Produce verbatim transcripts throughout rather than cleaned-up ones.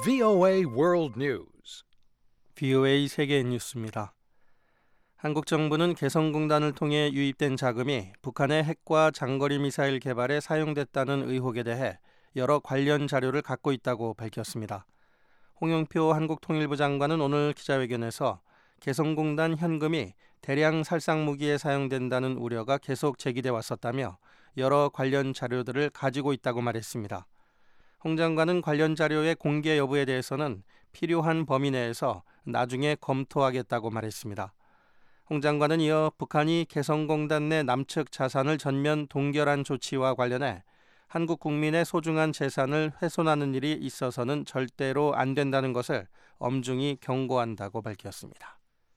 브이오에이 World News. 브이오에이 세계 뉴스입니다. 한국 정부는 개성공단을 통해 유입된 자금이 북한의 핵과 장거리 미사일 개발에 사용됐다는 의혹에 대해 여러 관련 자료를 갖고 있다고 밝혔습니다. 홍영표 한국통일부 장관은 오늘 기자회견에서 개성공단 현금이 대량 살상 무기에 사용된다는 우려가 계속 제기돼 왔었다며 여러 관련 자료들을 가지고 있다고 말했습니다. 홍 장관은 관련 자료의 공개 여부에 대해서는 필요한 범위 내에서 나중에 검토하겠다고 말했습니다. 홍 장관은 이어 북한이 개성공단 내 남측 자산을 전면 동결한 조치와 관련해 한국 국민의 소중한 재산을 훼손하는 일이 있어서는 절대로 안 된다는 것을 엄중히 경고한다고 밝혔습니다.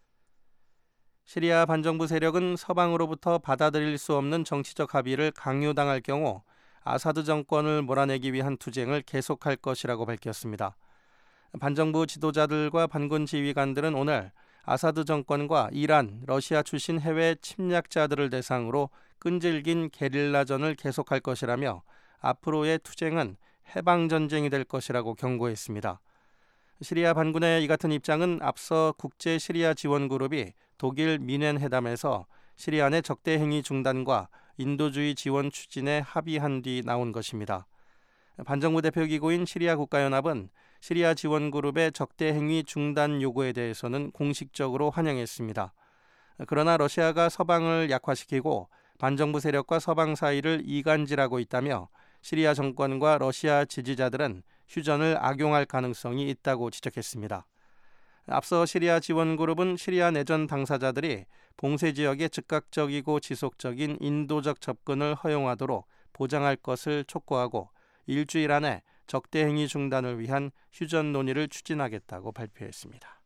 시리아 반정부 세력은 서방으로부터 받아들일 수 없는 정치적 합의를 강요당할 경우 아사드 정권을 몰아내기 위한 투쟁을 계속할 것이라고 밝혔습니다. 반정부 지도자들과 반군 지휘관들은 오늘 아사드 정권과 이란, 러시아 출신 해외 침략자들을 대상으로 끈질긴 게릴라전을 계속할 것이라며 앞으로의 투쟁은 해방전쟁이 될 것이라고 경고했습니다. 시리아 반군의 이 같은 입장은 앞서 국제 시리아 지원 그룹이 독일 미넨 회담에서 시리아 내 적대 행위 중단과 인도주의 지원 추진에 합의한 뒤 나온 것입니다. 반정부 대표기구인 시리아 국가연합은 시리아 지원 그룹의 적대 행위 중단 요구에 대해서는 공식적으로 환영했습니다. 그러나 러시아가 서방을 약화시키고 반정부 세력과 서방 사이를 이간질하고 있다며 시리아 정권과 러시아 지지자들은 휴전을 악용할 가능성이 있다고 지적했습니다. 앞서 시리아 지원그룹은 시리아 내전 당사자들이 봉쇄 지역에 즉각적이고 지속적인 인도적 접근을 허용하도록 보장할 것을 촉구하고 일주일 안에 적대 행위 중단을 위한 휴전 논의를 추진하겠다고 발표했습니다.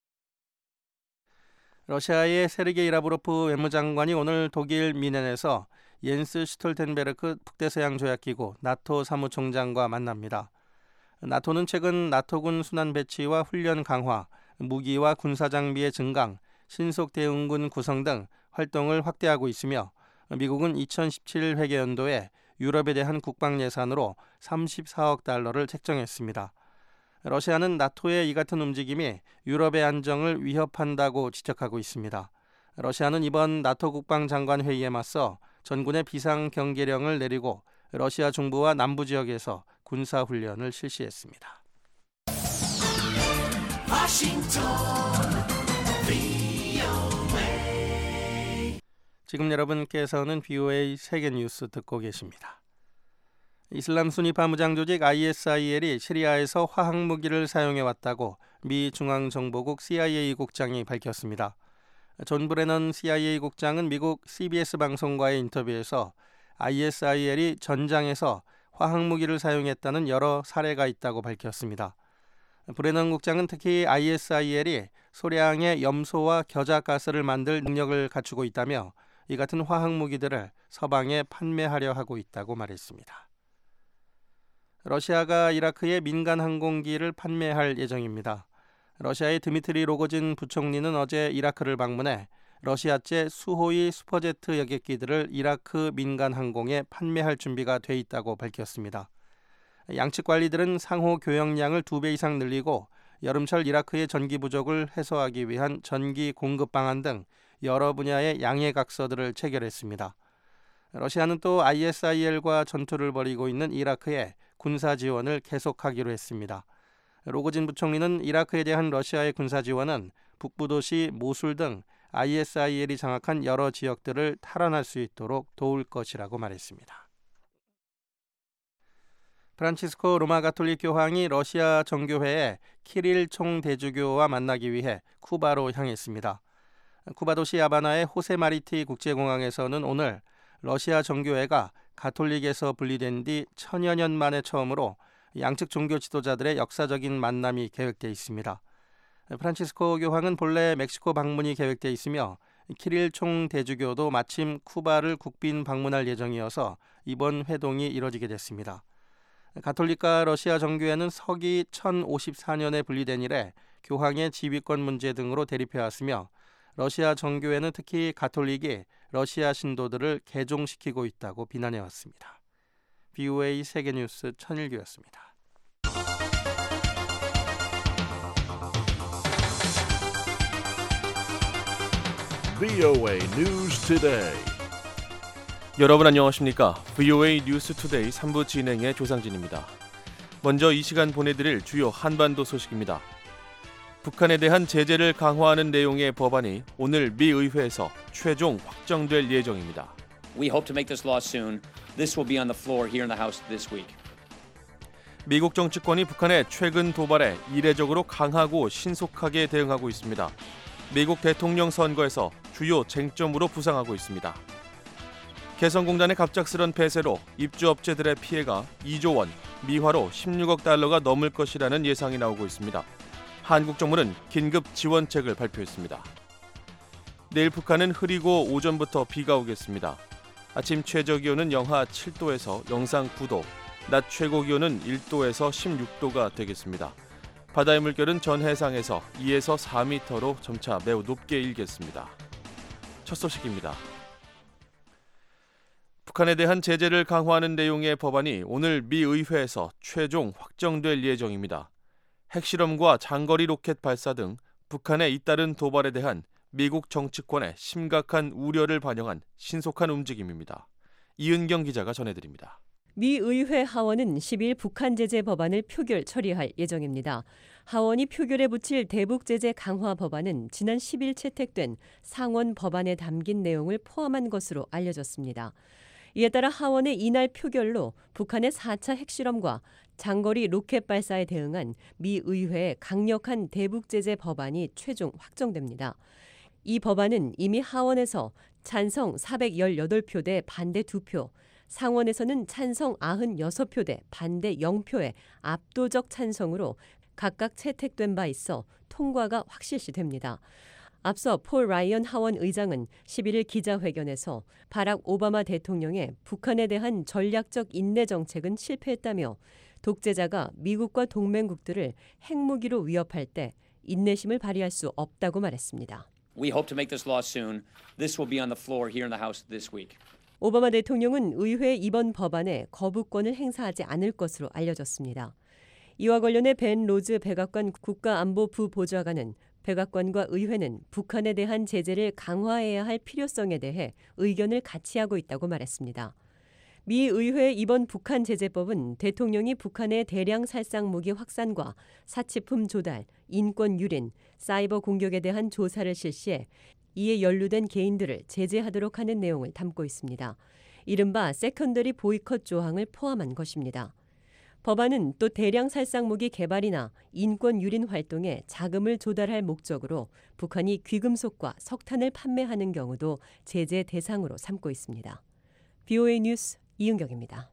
러시아의 세르게이 라브로프 외무장관이 오늘 독일 미넨에서 옌스 슈톨텐베르크 북대서양 조약기구 나토 사무총장과 만납니다. 나토는 최근 나토군 순환 배치와 훈련 강화, 무기와 군사 장비의 증강, 신속 대응군 구성 등 활동을 확대하고 있으며 미국은 이천십칠 회계연도에 유럽에 대한 국방 예산으로 삼십사억 달러를 책정했습니다. 러시아는 나토의 이 같은 움직임이 유럽의 안정을 위협한다고 지적하고 있습니다. 러시아는 이번 나토 국방장관 회의에 맞서 전군의 비상경계령을 내리고 러시아 중부와 남부 지역에서 군사훈련을 실시했습니다. 지금 여러분께서는 브이오에이 세계뉴스 듣고 계십니다. 이슬람 수니파 무장 조직 아이에스아이엘이 시리아에서 화학무기를 사용해왔다고 미 중앙정보국 씨아이에이 국장이 밝혔습니다. 존 브레넌 씨아이에이 국장은 미국 씨비에스 방송과의 인터뷰에서 아이에스아이엘이 전장에서 화학무기를 사용했다는 여러 사례가 있다고 밝혔습니다. 브레넌 국장은 특히 아이에스아이엘이 소량의 염소와 겨자가스를 만들 능력을 갖추고 있다며 이 같은 화학무기들을 서방에 판매하려 하고 있다고 말했습니다. 러시아가 이라크에 민간 항공기를 판매할 예정입니다. 러시아의 드미트리 로고진 부총리는 어제 이라크를 방문해 러시아제 수호이 슈퍼제트 여객기들을 이라크 민간 항공에 판매할 준비가 돼 있다고 밝혔습니다. 양측 관리들은 상호 교역량을 두 배 이상 늘리고 여름철 이라크의 전기 부족을 해소하기 위한 전기 공급 방안 등 여러 분야의 양해각서들을 체결했습니다. 러시아는 또 아이에스아이엘과 전투를 벌이고 있는 이라크에 군사 지원을 계속하기로 했습니다. 로고진 부총리는 이라크에 대한 러시아의 군사 지원은 북부 도시 모술 등 아이에스아이엘이 장악한 여러 지역들을 탈환할 수 있도록 도울 것이라고 말했습니다. 프란치스코 로마 가톨릭 교황이 러시아 정교회의 키릴 총대주교와 만나기 위해 쿠바로 향했습니다. 쿠바 도시 하바나의 호세마리티 국제공항에서는 오늘 러시아 정교회가 가톨릭에서 분리된 뒤 천여 년 만에 처음으로 양측 종교 지도자들의 역사적인 만남이 계획돼 있습니다. 프란치스코 교황은 본래 멕시코 방문이 계획돼 있으며 키릴 총대주교도 마침 쿠바를 국빈 방문할 예정이어서 이번 회동이 이뤄지게 됐습니다. 가톨릭과 러시아 정교회는 서기 천오십사 년에 분리된 이래 교황의 지휘권 문제 등으로 대립해왔으며 러시아 정교회는 특히 가톨릭이 러시아 신도들을 개종시키고 있다고 비난해왔습니다. 브이오에이 세계뉴스 천일규였습니다. 브이오에이 News Today. 여러분 안녕하십니까? 브이오에이 뉴스 투데이 삼 부 진행의 조상진입니다. 먼저 이 시간 보내드릴 주요 한반도 소식입니다. 북한에 대한 제재를 강화하는 내용의 법안이 오늘 미 의회에서 최종 확정될 예정입니다. We hope to make this law soon. This will be on the floor here in the House this week. 미국 정치권이 북한의 최근 도발에 이례적으로 강하고 신속하게 대응하고 있습니다. 미국 대통령 선거에서 주요 쟁점으로 부상하고 있습니다. 개성공단의 갑작스런 폐쇄로 입주업체들의 피해가 이조 원, 미화로 십육억 달러가 넘을 것이라는 예상이 나오고 있습니다. 한국 정부는 긴급 지원책을 발표했습니다. 내일 북한은 흐리고 오전부터 비가 오겠습니다. 아침 최저기온은 영하 칠 도에서 영상 구 도, 낮 최고기온은 일 도에서 십육 도가 되겠습니다. 바다의 물결은 전 해상에서 이에서 사 미터로 점차 매우 높게 일겠습니다. 첫 소식입니다. 북한에 대한 제재를 강화하는 내용의 법안이 오늘 미 의회에서 최종 확정될 예정입니다. 핵실험과 장거리 로켓 발사 등 북한의 잇따른 도발에 대한 미국 정치권의 심각한 우려를 반영한 신속한 움직임입니다. 이은경 기자가 전해드립니다. 미 의회 하원은 십일 북한 제재 법안을 표결 처리할 예정입니다. 하원이 표결에 붙일 대북 제재 강화 법안은 지난 십 일 채택된 상원 법안에 담긴 내용을 포함한 것으로 알려졌습니다. 이에 따라 하원의 이날 표결로 북한의 사 차 핵실험과 장거리 로켓 발사에 대응한 미 의회의 강력한 대북 제재 법안이 최종 확정됩니다. 이 법안은 이미 하원에서 찬성 사백십팔 표 대 반대 두 표, 상원에서는 찬성 구십육 표 대 반대 영 표의 압도적 찬성으로 각각 채택된 바 있어 통과가 확실시됩니다. 앞서 폴 라이언 하원 의장은 십일 일 기자회견에서 바락 오바마 대통령의 북한에 대한 전략적 인내 정책은 실패했다며 독재자가 미국과 동맹국들을 핵무기로 위협할 때 인내심을 발휘할 수 없다고 말했습니다. We hope to make this law soon. This will be on the floor here in the House this week. 오바마 대통령은 의회 이번 법안에 거부권을 행사하지 않을 것으로 알려졌습니다. 이와 관련해 벤 로즈 백악관 국가안보부 보좌관은 백악관과 의회는 북한에 대한 제재를 강화해야 할 필요성에 대해 의견을 같이 하고 있다고 말했습니다. 미 의회의 이번 북한 제재법은 대통령이 북한의 대량 살상 무기 확산과 사치품 조달, 인권 유린, 사이버 공격에 대한 조사를 실시해 이에 연루된 개인들을 제재하도록 하는 내용을 담고 있습니다. 이른바 세컨더리 보이콧 조항을 포함한 것입니다. 법안은 또 대량 살상 무기 개발이나 인권 유린 활동에 자금을 조달할 목적으로 북한이 귀금속과 석탄을 판매하는 경우도 제재 대상으로 삼고 있습니다. 브이오에이 뉴스 이은경입니다.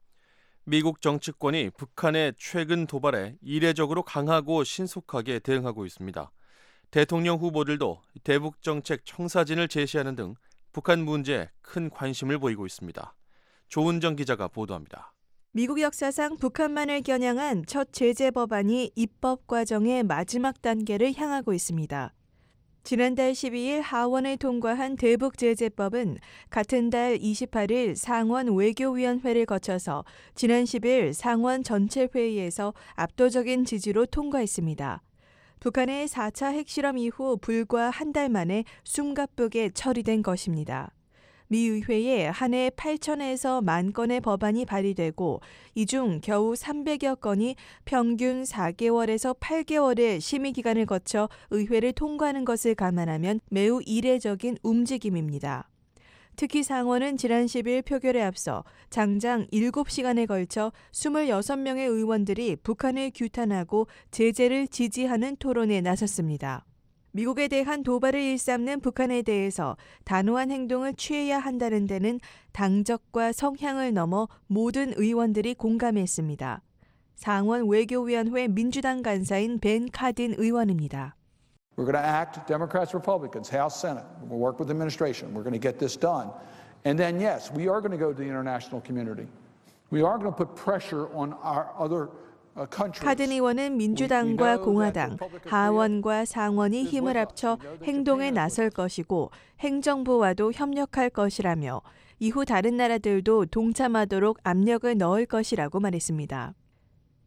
미국 정치권이 북한의 최근 도발에 이례적으로 강하고 신속하게 대응하고 있습니다. 대통령 후보들도 대북 정책 청사진을 제시하는 등 북한 문제에 큰 관심을 보이고 있습니다. 조은정 기자가 보도합니다. 미국 역사상 북한만을 겨냥한 첫 제재 법안이 입법 과정의 마지막 단계를 향하고 있습니다. 지난달 십이 일 하원을 통과한 대북 제재법은 같은 달 이십팔 일 상원 외교위원회를 거쳐서 지난 십 일 상원 전체 회의에서 압도적인 지지로 통과했습니다. 북한의 사 차 핵실험 이후 불과 한 달 만에 숨가쁘게 처리된 것입니다. 미 의회에 한 해 팔천에서 만 건의 법안이 발의되고 이 중 겨우 삼백여 건이 평균 사 개월에서 팔 개월의 심의 기간을 거쳐 의회를 통과하는 것을 감안하면 매우 이례적인 움직임입니다. 특히 상원은 지난 십 일 표결에 앞서 장장 일곱 시간에 걸쳐 이십육 명의 의원들이 북한을 규탄하고 제재를 지지하는 토론에 나섰습니다. 미국에 대한 도발을 일삼는 북한에 대해서 단호한 행동을 취해야 한다는 데는 당적과 성향을 넘어 모든 의원들이 공감했습니다. 상원 외교위원회 민주당 간사인 벤 카딘 의원입니다. We're going to act, Democrats, Republicans, House, Senate. We'll work with the administration. We're going to get this done. And then, yes, we are going to go to the international community. We are going to put pressure on our other 카든 의원은 민주당과 공화당, 하원과 상원이 힘을 합쳐 행동에 나설 것이고 행정부와도 협력할 것이라며 이후 다른 나라들도 동참하도록 압력을 넣을 것이라고 말했습니다.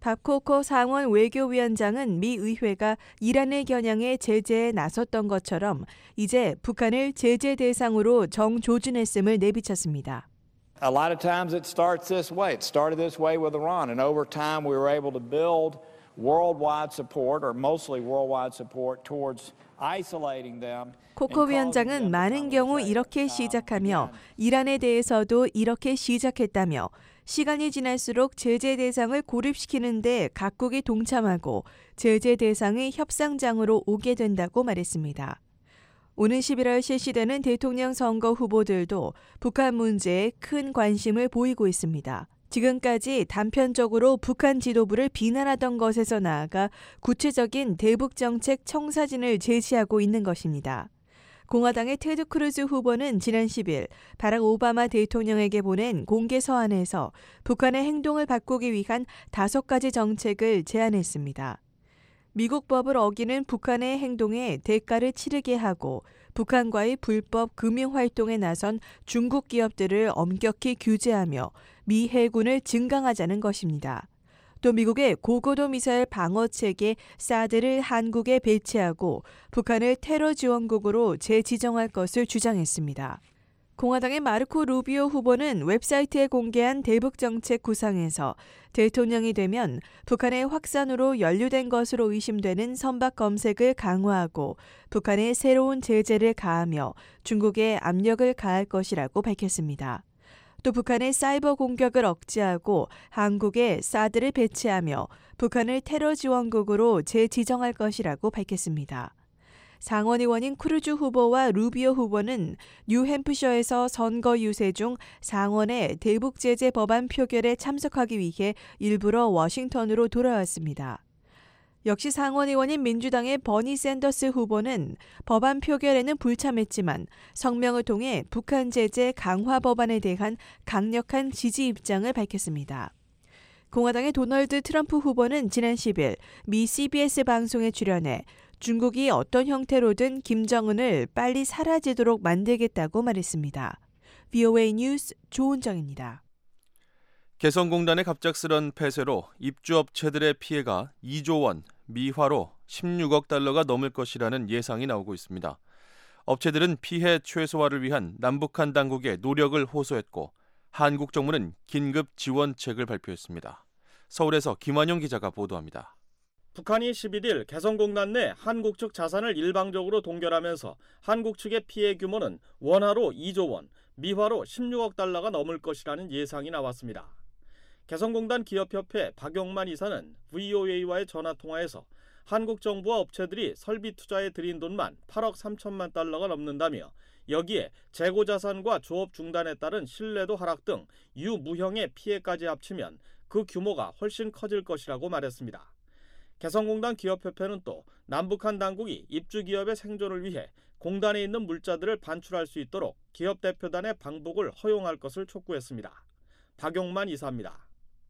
밥 코커 상원 외교위원장은 미 의회가 이란의 겨냥에 제재에 나섰던 것처럼 이제 북한을 제재 대상으로 정조준했음을 내비쳤습니다. A lot of times it starts this way. It started this way with Iran, and over time we were able to build worldwide support, or mostly worldwide support, towards isolating them. 코커 위원장은 많은 경우 이렇게 시작하며 이란에 대해서도 이렇게 시작했다며 시간이 지날수록 제재 대상을 고립시키는 데 각국이 동참하고 제재 대상이 협상장으로 오게 된다고 말했습니다. 오는 십일월 실시되는 대통령 선거 후보들도 북한 문제에 큰 관심을 보이고 있습니다. 지금까지 단편적으로 북한 지도부를 비난하던 것에서 나아가 구체적인 대북 정책 청사진을 제시하고 있는 것입니다. 공화당의 테드 크루즈 후보는 지난 십일 바락 오바마 대통령에게 보낸 공개 서한에서 북한의 행동을 바꾸기 위한 다섯 가지 정책을 제안했습니다. 미국 법을 어기는 북한의 행동에 대가를 치르게 하고 북한과의 불법 금융 활동에 나선 중국 기업들을 엄격히 규제하며 미 해군을 증강하자는 것입니다. 또 미국의 고고도 미사일 방어 체계 사드를 한국에 배치하고 북한을 테러 지원국으로 재지정할 것을 주장했습니다. 공화당의 마르코 루비오 후보는 웹사이트에 공개한 대북 정책 구상에서 대통령이 되면 북한의 확산으로 연루된 것으로 의심되는 선박 검색을 강화하고 북한에 새로운 제재를 가하며 중국에 압력을 가할 것이라고 밝혔습니다. 또 북한의 사이버 공격을 억제하고 한국에 사드를 배치하며 북한을 테러 지원국으로 재지정할 것이라고 밝혔습니다. 상원의원인 크루즈 후보와 루비오 후보는 뉴햄프셔에서 선거 유세 중 상원의 대북 제재 법안 표결에 참석하기 위해 일부러 워싱턴으로 돌아왔습니다. 역시 상원의원인 민주당의 버니 샌더스 후보는 법안 표결에는 불참했지만 성명을 통해 북한 제재 강화 법안에 대한 강력한 지지 입장을 밝혔습니다. 공화당의 도널드 트럼프 후보는 지난 십일 미 씨비에스 방송에 출연해 중국이 어떤 형태로든 김정은을 빨리 사라지도록 만들겠다고 말했습니다. 브이오에이 뉴스 조은정입니다. 개성공단의 갑작스런 폐쇄로 입주업체들의 피해가 이조 원, 미화로 십육억 달러가 넘을 것이라는 예상이 나오고 있습니다. 업체들은 피해 최소화를 위한 남북한 당국의 노력을 호소했고 한국 정부는 긴급 지원책을 발표했습니다. 서울에서 김환영 기자가 보도합니다. 북한이 십일 일 개성공단 내 한국 측 자산을 일방적으로 동결하면서 한국 측의 피해 규모는 원화로 이조 원, 미화로 십육억 달러가 넘을 것이라는 예상이 나왔습니다. 개성공단 기업협회 박용만 이사는 브이오에이와의 전화통화에서 한국 정부와 업체들이 설비 투자에 들인 돈만 팔억 삼천만 달러가 넘는다며 여기에 재고자산과 조업 중단에 따른 신뢰도 하락 등 유무형의 피해까지 합치면 그 규모가 훨씬 커질 것이라고 말했습니다. 개성공단 기업협회는 또 남북한 당국이 입주기업의 생존을 위해 공단에 있는 물자들을 반출할 수 있도록 기업 대표단의 방북을 허용할 것을 촉구했습니다. 박용만 이사입니다.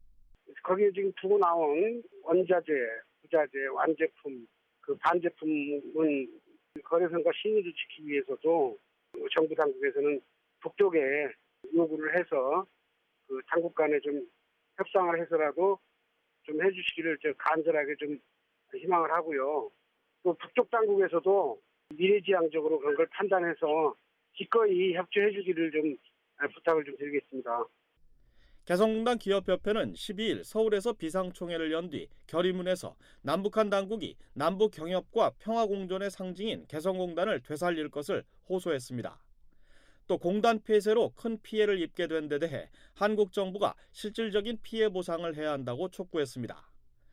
거기에 지금 두고 나온 원자재, 부자재, 완제품, 그 반제품은 거래선과 신의를 지키기 위해서도 정부 당국에서는 북쪽에 요구를 해서 그 당국 간에 좀 협상을 해서라도 좀 해주시기를 저 간절하게 좀 희망을 하고요. 또 북쪽 당국에서도 미래지향적으로 그런 걸 판단해서 기꺼이 협조해주기를 좀 부탁을 좀 드리겠습니다. 개성공단 기업협회는 십이 일 서울에서 비상총회를 연 뒤 결의문에서 남북한 당국이 남북 경협과 평화공존의 상징인 개성공단을 되살릴 것을 호소했습니다. 또 공단 폐쇄로 큰 피해를 입게 된 데 대해 한국 정부가 실질적인 피해 보상을 해야 한다고 촉구했습니다.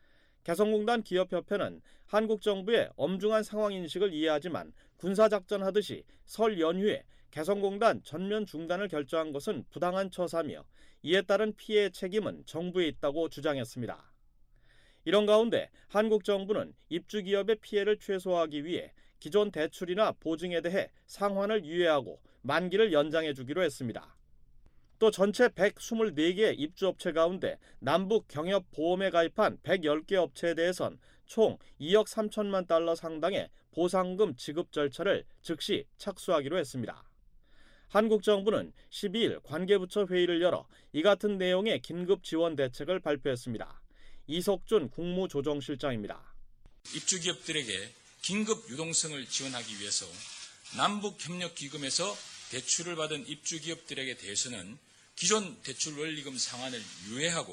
개성공단 기업협회는 한국 정부의 엄중한 상황인식을 이해하지만 군사작전 하듯이 설 연휴에 개성공단 전면 중단을 결정한 것은 부당한 처사며 이에 따른 피해 책임은 정부에 있다고 주장했습니다. 이런 가운데 한국 정부는 입주기업의 피해를 최소화하기 위해 기존 대출이나 보증에 대해 상환을 유예하고 만기를 연장해 주기로 했습니다. 또 전체 백이십사 개 입주업체 가운데 남북 경협 보험에 가입한 백십 개 업체에 대해선 총 이억 삼천만 달러 상당의 보상금 지급 절차를 즉시 착수하기로 했습니다. 한국 정부는 십이 일 관계부처 회의를 열어 이 같은 내용의 긴급 지원 대책을 발표했습니다. 이석준 국무조정실장입니다. 입주기업들에게 긴급 유동성을 지원하기 위해서 남북협력기금에서 대출을 받은 입주기업들에게 대해서는 기존 대출원리금 상한을 유예하고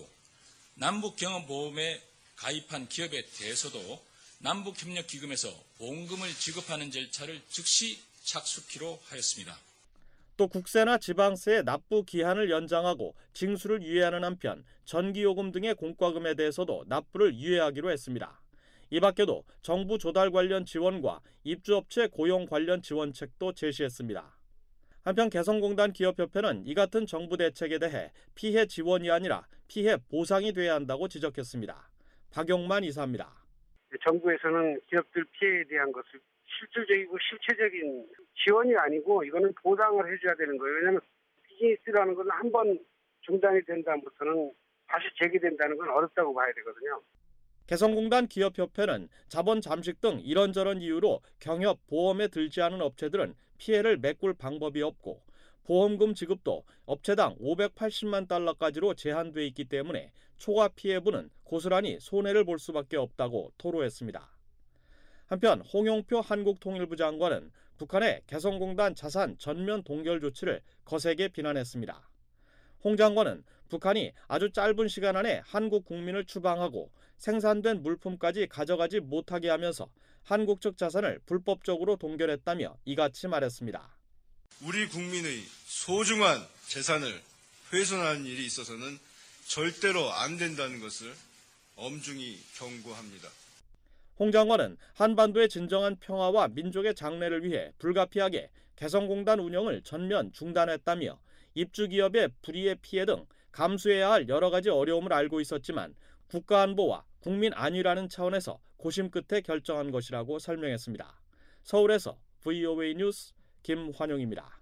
남북경험보험에 가입한 기업에 대해서도 남북협력기금에서 보험금을 지급하는 절차를 즉시 착수키로 하였습니다. 또 국세나 지방세의 납부 기한을 연장하고 징수를 유예하는 한편 전기요금 등의 공과금에 대해서도 납부를 유예하기로 했습니다. 이 밖에도 정부 조달 관련 지원과 입주업체 고용 관련 지원책도 제시했습니다. 한편 개성공단 기업협회는 이 같은 정부 대책에 대해 피해 지원이 아니라 피해 보상이 돼야 한다고 지적했습니다. 박용만 이사입니다. 정부에서는 기업들 피해에 대한 것을 실질적이고 실체적인 지원이 아니고 이거는 보상을 해줘야 되는 거예요. 왜냐하면 비즈니스라는 것은 한 번 중단이 된 다음부터는 다시 재개된다는 건 어렵다고 봐야 되거든요. 개성공단 기업협회는 자본 잠식 등 이런저런 이유로 경협 보험에 들지 않은 업체들은 피해를 메꿀 방법이 없고 보험금 지급도 업체당 오백팔십만 달러까지로 제한돼 있기 때문에 초과 피해부는 고스란히 손해를 볼 수밖에 없다고 토로했습니다. 한편 홍영표 한국통일부 장관은 북한의 개성공단 자산 전면 동결 조치를 거세게 비난했습니다. 홍 장관은 북한이 아주 짧은 시간 안에 한국 국민을 추방하고 생산된 물품까지 가져가지 못하게 하면서 한국 측 자산을 불법적으로 동결했다며 이같이 말했습니다. 우리 국민의 소중한 재산을 훼손하는 일이 있어서는 절대로 안 된다는 것을 엄중히 경고합니다. 홍 장관은 한반도의 진정한 평화와 민족의 장래를 위해 불가피하게 개성공단 운영을 전면 중단했다며 입주기업의 불이의 피해 등 감수해야 할 여러 가지 어려움을 알고 있었지만 국가안보와 국민 안위라는 차원에서 고심 끝에 결정한 것이라고 설명했습니다. 서울에서 브이오에이 뉴스 김환용입니다.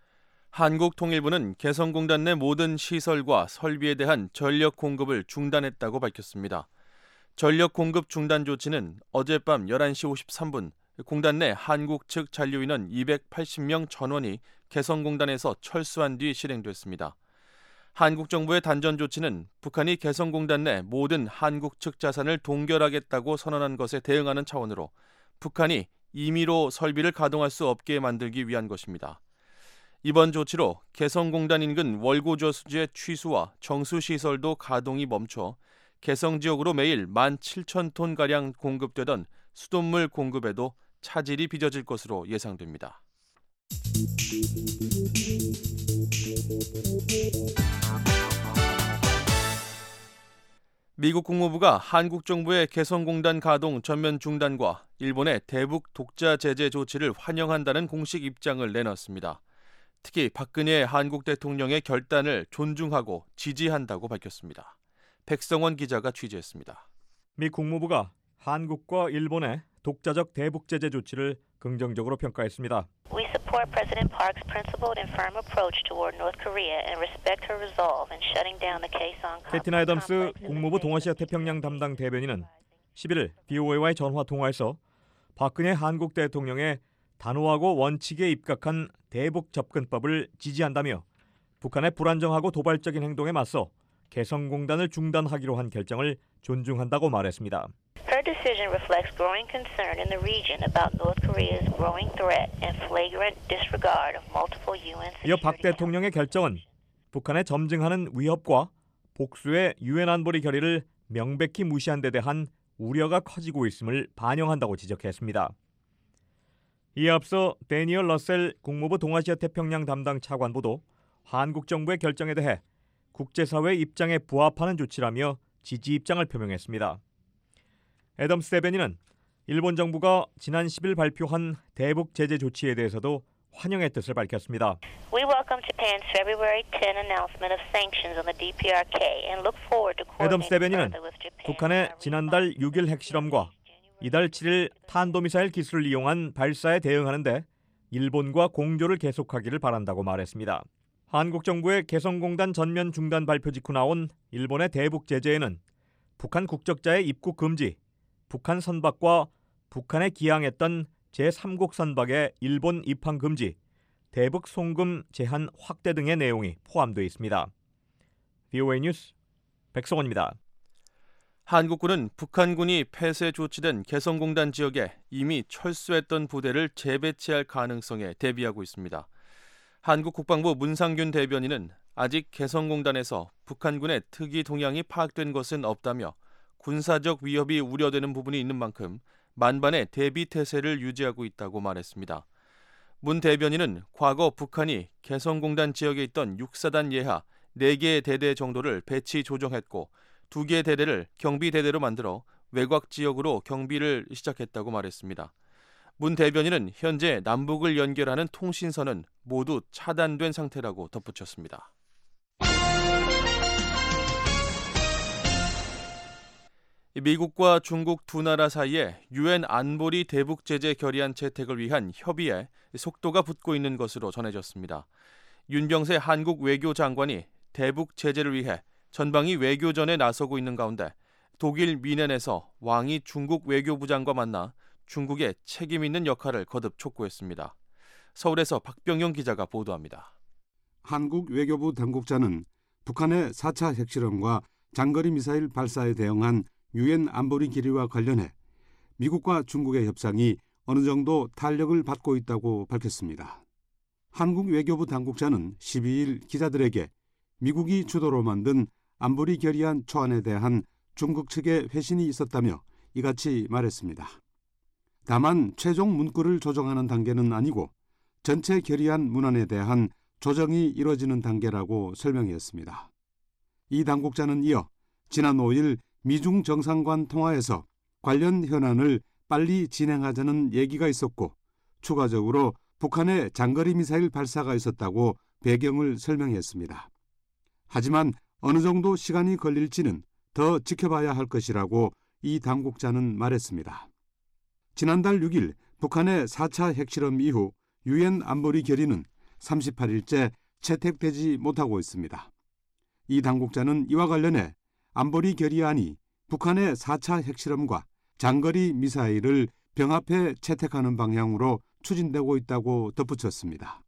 한국통일부는 개성공단 내 모든 시설과 설비에 대한 전력 공급을 중단했다고 밝혔습니다. 전력 공급 중단 조치는 어젯밤 열한 시 오십삼 분 공단 내 한국 측 잔류인원 이백팔십 명 전원이 개성공단에서 철수한 뒤 실행됐습니다. 한국 정부의 단전 조치는 북한이 개성공단 내 모든 한국 측 자산을 동결하겠다고 선언한 것에 대응하는 차원으로 북한이 임의로 설비를 가동할 수 없게 만들기 위한 것입니다. 이번 조치로 개성공단 인근 월고저수지의 취수와 정수시설도 가동이 멈춰 개성 지역으로 매일 만 칠천 톤가량 공급되던 수돗물 공급에도 차질이 빚어질 것으로 예상됩니다. 미국 국무부가 한국 정부의 개성공단 가동 전면 중단과 일본의 대북 독자 제재 조치를 환영한다는 공식 입장을 내놨습니다. 특히 박근혜 한국 대통령의 결단을 존중하고 지지한다고 밝혔습니다. 백성원 기자가 취재했습니다. 미 국무부가 한국과 일본의 독자적 대북 제재 조치를 긍정적으로 평가했습니다. We support President Park's principled and firm approach toward North Korea and respect her resolve in shutting down the Kaesong Complex. 캐티나 애덤스 국무부 동아시아 태평양 담당 대변인은 십일 일 비오에이와의 전화 통화에서 박근혜 한국 대통령의 단호하고 원칙에 입각한 대북 접근법을 지지한다며 북한의 불안정하고 도발적인 행동에 맞서 개성공단을 중단하기로 한 결정을 존중한다고 말했습니다. Her decision reflects growing concern in the region about North Korea's growing threat and flagrant disregard of multiple 유엔 이어 박 대통령의 결정은 북한의 점증하는 위협과 복수의 유엔 안보리 결의를 명백히 무시한 데 대한 우려가 커지고 있음을 반영한다고 지적했습니다. 이에 앞서 데니얼 러셀 국무부 동아시아 태평양 담당 차관보도 한국 정부의 결정에 대해 국제사회의 입장에 부합하는 조치라며 지지 입장을 표명했습니다. 애덤스 대변인은 일본 정부가 지난 십 일 발표한 대북 제재 조치에 대해서도 환영의 뜻을 밝혔습니다. We welcome Japan's February tenth announcement of sanctions on the 디피아르케이 and look forward to 애덤스 coordinating 대변인은 further with Japan. 북한의 지난달 육 일 핵실험과 이달 칠 일 탄도미사일 기술을 이용한 발사에 대응하는데 일본과 공조를 계속하기를 바란다고 말했습니다. 한국 정부의 개성공단 전면 중단 발표 직후 나온 일본의 대북 제재에는 북한 국적자의 입국 금지, 북한 선박과 북한에 기항했던 제삼국 선박의 일본 입항 금지, 대북 송금 제한 확대 등의 내용이 포함되어 있습니다. 브이오에이 뉴스 백성원입니다. 한국군은 북한군이 폐쇄 조치된 개성공단 지역에 이미 철수했던 부대를 재배치할 가능성에 대비하고 있습니다. 한국 국방부 문상균 대변인은 아직 개성공단에서 북한군의 특이 동향이 파악된 것은 없다며 군사적 위협이 우려되는 부분이 있는 만큼 만반의 대비 태세를 유지하고 있다고 말했습니다. 문 대변인은 과거 북한이 개성공단 지역에 있던 육사단 예하 네 개의 대대 정도를 배치 조정했고 두 개의 대대를 경비대대로 만들어 외곽 지역으로 경비를 시작했다고 말했습니다. 문 대변인은 현재 남북을 연결하는 통신선은 모두 차단된 상태라고 덧붙였습니다. 미국과 중국 두 나라 사이에 유엔 안보리 대북 제재 결의안 채택을 위한 협의에 속도가 붙고 있는 것으로 전해졌습니다. 윤병세 한국 외교장관이 대북 제재를 위해 전방위 외교전에 나서고 있는 가운데 독일 미넨에서 왕이 중국 외교부장과 만나 중국의 책임 있는 역할을 거듭 촉구했습니다. 서울에서 박병용 기자가 보도합니다. 한국 외교부 당국자는 북한의 사 차 핵실험과 장거리 미사일 발사에 대응한 유엔 안보리 결의와 관련해 미국과 중국의 협상이 어느 정도 탄력을 받고 있다고 밝혔습니다. 한국 외교부 당국자는 십이 일 기자들에게 미국이 주도로 만든 안보리 결의안 초안에 대한 중국 측의 회신이 있었다며 이같이 말했습니다. 다만 최종 문구를 조정하는 단계는 아니고 전체 결의안 문안에 대한 조정이 이뤄지는 단계라고 설명했습니다. 이 당국자는 이어 지난 오 일 미중 정상관 통화에서 관련 현안을 빨리 진행하자는 얘기가 있었고 추가적으로 북한의 장거리 미사일 발사가 있었다고 배경을 설명했습니다. 하지만 어느 정도 시간이 걸릴지는 더 지켜봐야 할 것이라고 이 당국자는 말했습니다. 지난달 육 일 북한의 사 차 핵실험 이후 유엔 안보리 결의는 삼십팔 일째 채택되지 못하고 있습니다. 이 당국자는 이와 관련해 안보리 결의안이 북한의 사 차 핵실험과 장거리 미사일을 병합해 채택하는 방향으로 추진되고 있다고 덧붙였습니다.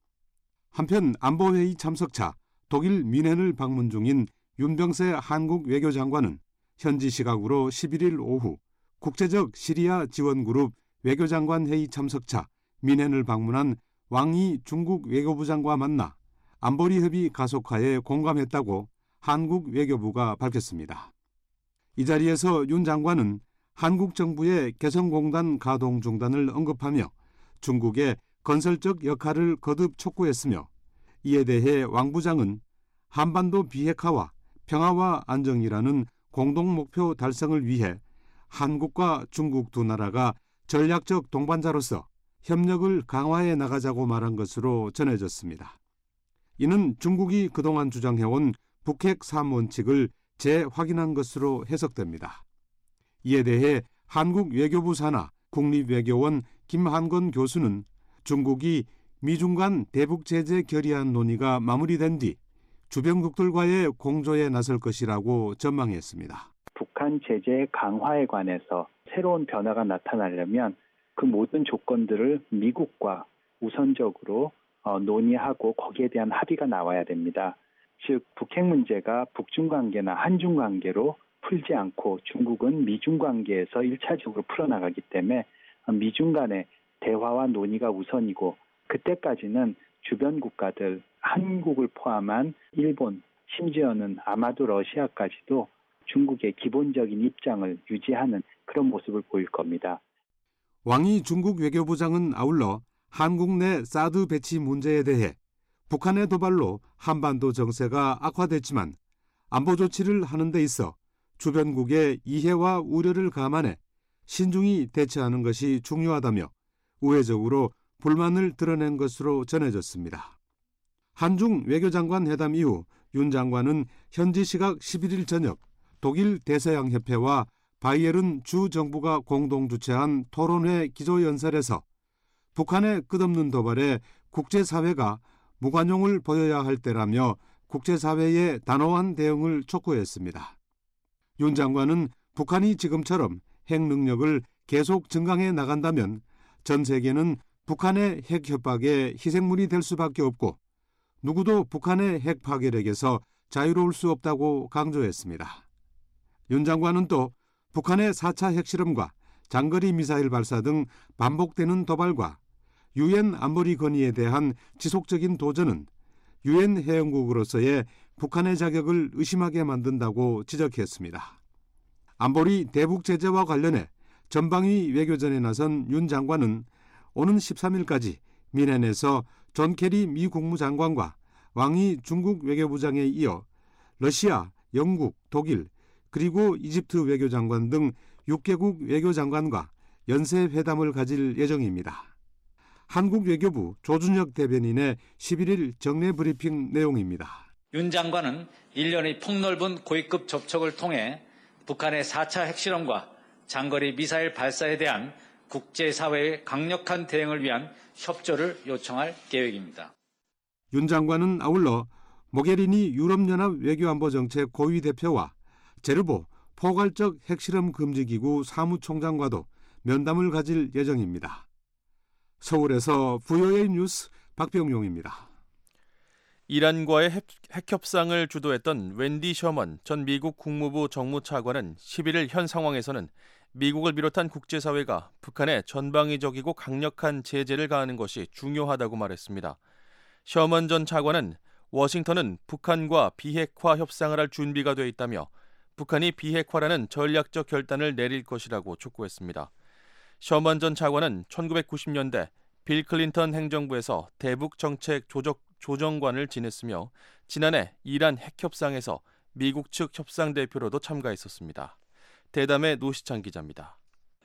한편 안보회의 참석차 독일 뮌헨을 방문 중인 윤병세 한국 외교장관은 현지 시각으로 십일 일 오후 국제적 시리아 지원그룹 외교장관 회의 참석차 뮌헨을 방문한 왕이 중국 외교부장과 만나 안보리 협의 가속화에 공감했다고 한국 외교부가 밝혔습니다. 이 자리에서 윤 장관은 한국 정부의 개성공단 가동 중단을 언급하며 중국의 건설적 역할을 거듭 촉구했으며 이에 대해 왕 부장은 한반도 비핵화와 평화와 안정이라는 공동 목표 달성을 위해 한국과 중국 두 나라가 전략적 동반자로서 협력을 강화해 나가자고 말한 것으로 전해졌습니다. 이는 중국이 그동안 주장해온 북핵 삼 원칙을 재확인한 것으로 해석됩니다. 이에 대해 한국 외교부 산하 국립외교원 김한건 교수는 중국이 미중 간 대북 제재 결의안 논의가 마무리된 뒤 주변국들과의 공조에 나설 것이라고 전망했습니다. 북한 제재 강화에 관해서 새로운 변화가 나타나려면 그 모든 조건들을 미국과 우선적으로 어, 논의하고 거기에 대한 합의가 나와야 됩니다. 즉 북핵 문제가 북중 관계나 한중 관계로 풀지 않고 중국은 미중 관계에서 일차적으로 풀어나가기 때문에 미중 간의 대화와 논의가 우선이고 그때까지는 주변 국가들 한국을 포함한 일본 심지어는 아마도 러시아까지도 중국의 기본적인 입장을 유지하는 그런 모습을 보일 겁니다. 왕이 중국 외교부장은 아울러 한국 내 사드 배치 문제에 대해 북한의 도발로 한반도 정세가 악화됐지만 안보 조치를 하는 데 있어 주변국의 이해와 우려를 감안해 신중히 대처하는 것이 중요하다며 우회적으로 불만을 드러낸 것으로 전해졌습니다. 한중 외교장관 회담 이후 윤 장관은 현지 시각 십일 일 저녁 독일 대서양협회와 바이에른 주 정부가 공동 주최한 토론회 기조연설에서 북한의 끝없는 도발에 국제사회가 무관용을 보여야 할 때라며 국제사회의 단호한 대응을 촉구했습니다. 윤 장관은 북한이 지금처럼 핵 능력을 계속 증강해 나간다면 전 세계는 북한의 핵 협박의 희생물이 될 수밖에 없고 누구도 북한의 핵 파괴력에서 자유로울 수 없다고 강조했습니다. 윤 장관은 또 북한의 사 차 핵실험과 장거리 미사일 발사 등 반복되는 도발과 유엔 안보리 건의에 대한 지속적인 도전은 유엔 회원국으로서의 북한의 자격을 의심하게 만든다고 지적했습니다. 안보리 대북 제재와 관련해 전방위 외교전에 나선 윤 장관은 오는 십삼 일까지 미넨에서 존 케리 미 국무장관과 왕이 중국 외교부장에 이어 러시아, 영국, 독일, 그리고 이집트 외교장관 등 육 개국 외교장관과 연쇄회담을 가질 예정입니다. 한국 외교부 조준혁 대변인의 십일 일 정례 브리핑 내용입니다. 윤 장관은 일련의 폭넓은 고위급 접촉을 통해 북한의 사 차 핵실험과 장거리 미사일 발사에 대한 국제사회의 강력한 대응을 위한 협조를 요청할 계획입니다. 윤 장관은 아울러 모게리니 유럽연합 외교안보정책 고위 대표와 제르보 포괄적 핵실험 금지기구 사무총장과도 면담을 가질 예정입니다. 서울에서 브이오에이 뉴스 박병용입니다. 이란과의 핵, 핵협상을 주도했던 웬디 셔먼 전 미국 국무부 정무차관은 십일 일 현 상황에서는 미국을 비롯한 국제사회가 북한에 전방위적이고 강력한 제재를 가하는 것이 중요하다고 말했습니다. 셔먼 전 차관은 워싱턴은 북한과 비핵화 협상을 할 준비가 돼 있다며 북한이 비핵화라는 전략적 결단을 내릴 것이라고 촉구했습니다. 셔먼 전 차관은 천구백구십 년대 빌 클린턴 행정부에서 대북 정책 조적, 조정관을 지냈으며 지난해 이란 핵협상에서 미국 측 협상 대표로도 참가했었습니다. 대담의 노시찬 기자입니다.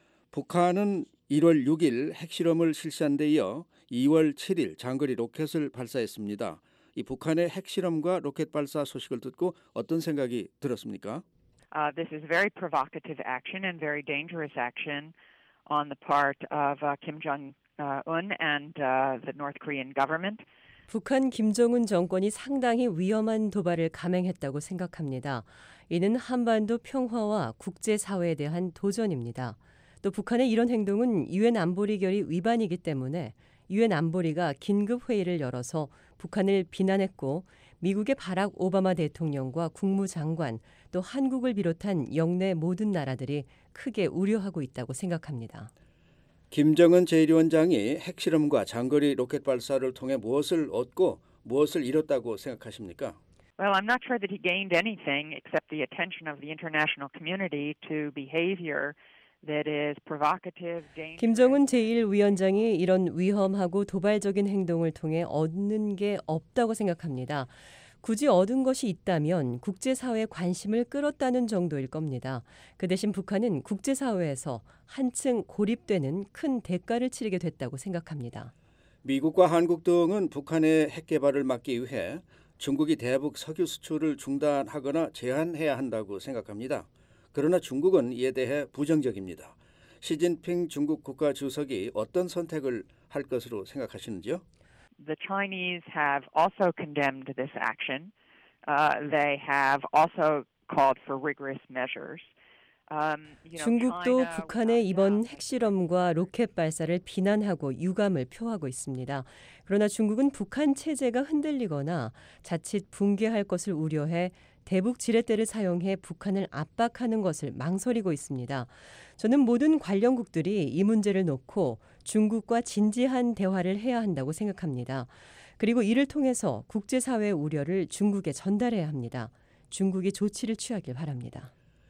북한은 일월 육일 핵실험을 실시한 데 이어 이월 칠일 장거리 로켓을 발사했습니다. 이 북한의 핵실험과 로켓 발사 소식을 듣고 어떤 생각이 들었습니까? Uh, this is very provocative action and very dangerous action on the part of uh, Kim Jong-un and uh, the North Korean government. 북한 김정은 정권이 상당히 위험한 도발을 감행했다고 생각합니다. 이는 한반도 평화와 국제사회에 대한 도전입니다. 또 북한의 이런 행동은 유엔 안보리 결의 위반이기 때문에 유엔 안보리가 긴급 회의를 열어서 북한을 비난했고 미국의 바락 오바마 대통령과 국무장관 또 한국을 비롯한 영내 모든 나라들이 크게 우려하고 있다고 생각합니다. 김정은 제일 위원장이 핵실험과 장거리 로켓 발사를 통해 무엇을 얻고 무엇을 잃었다고 생각하십니까? Well, I'm not sure that he gained anything except the attention of the international community to behavior that is provocative, dangerous. 김정은 제일 위원장이 이런 위험하고 도발적인 행동을 통해 얻는 게 없다고 생각합니다. 굳이 얻은 것이 있다면 국제사회의 관심을 끌었다는 정도일 겁니다. 그 대신 북한은 국제사회에서 한층 고립되는 큰 대가를 치르게 됐다고 생각합니다. 미국과 한국 등은 북한의 핵 개발을 막기 위해 중국이 대북 석유 수출을 중단하거나 제한해야 한다고 생각합니다. 그러나 중국은 이에 대해 부정적입니다. 시진핑 중국 국가주석이 어떤 선택을 할 것으로 생각하시는지요? The Chinese have also condemned this action. Uh, they have also called for rigorous measures. Um, you know, 중국도 China, 북한의 이번 핵실험과 로켓 발사를 비난하고 유감을 표하고 있습니다. 그러나 중국은 북한 체제가 흔들리거나 자칫 붕괴할 것을 우려해 대북 지렛대를 사용해 북한을 압박하는 것을 망설이고 있습니다. 저는 모든 관련국들이 이 문제를 놓고 중국과 진지한 대화를 해야 한다고 생각합니다. 그리고 이를 통해서 국제사회의 우려를 중국에 전달해야 합니다. 중국이 조치를 취하길 바랍니다.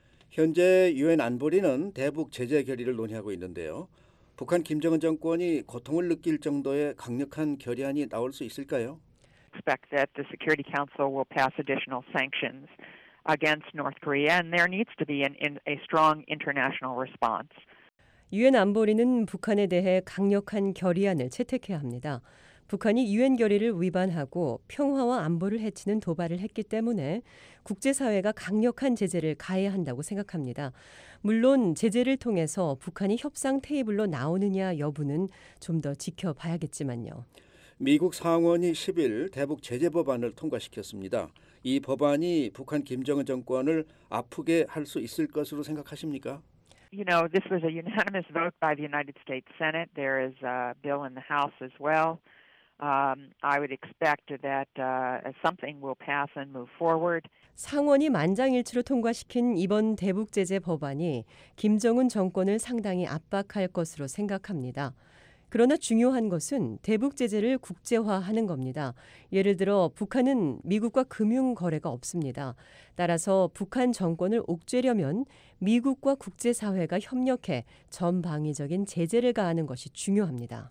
현재 유엔 안보리는 대북 제재 결의를 논의하고 있는데요. 북한 김정은 정권이 고통을 느낄 정도의 강력한 결의안이 나올 수 있을까요? Expect that the Security Council will pass additional sanctions against North Korea, and there needs to be an, in, a strong international response. 유엔 안보리는 북한에 대해 강력한 결의안을 채택해야 합니다. 북한이 유엔 결의를 위반하고 평화와 안보를 해치는 도발을 했기 때문에 국제사회가 강력한 제재를 가해야 한다고 생각합니다. 물론 제재를 통해서 북한이 협상 테이블로 나오느냐 여부는 좀 더 지켜봐야겠지만요. 미국 상원이 십일 대북 제재 법안을 통과시켰습니다. 이 법안이 북한 김정은 정권을 아프게 할 수 있을 것으로 생각하십니까? You know, this was a unanimous vote by the United States Senate. There is a bill in the House as well. Um, I would expect that uh, something will pass and move forward. 상원이 만장일치로 통과시킨 이번 대북 제재 법안이 김정은 정권을 상당히 압박할 것으로 생각합니다. 그러나 중요한 것은 대북 제재를 국제화하는 겁니다. 예를 들어 북한은 미국과 금융 거래가 없습니다. 따라서 북한 정권을 옥죄려면 미국과 국제사회가 협력해 전방위적인 제재를 가하는 것이 중요합니다.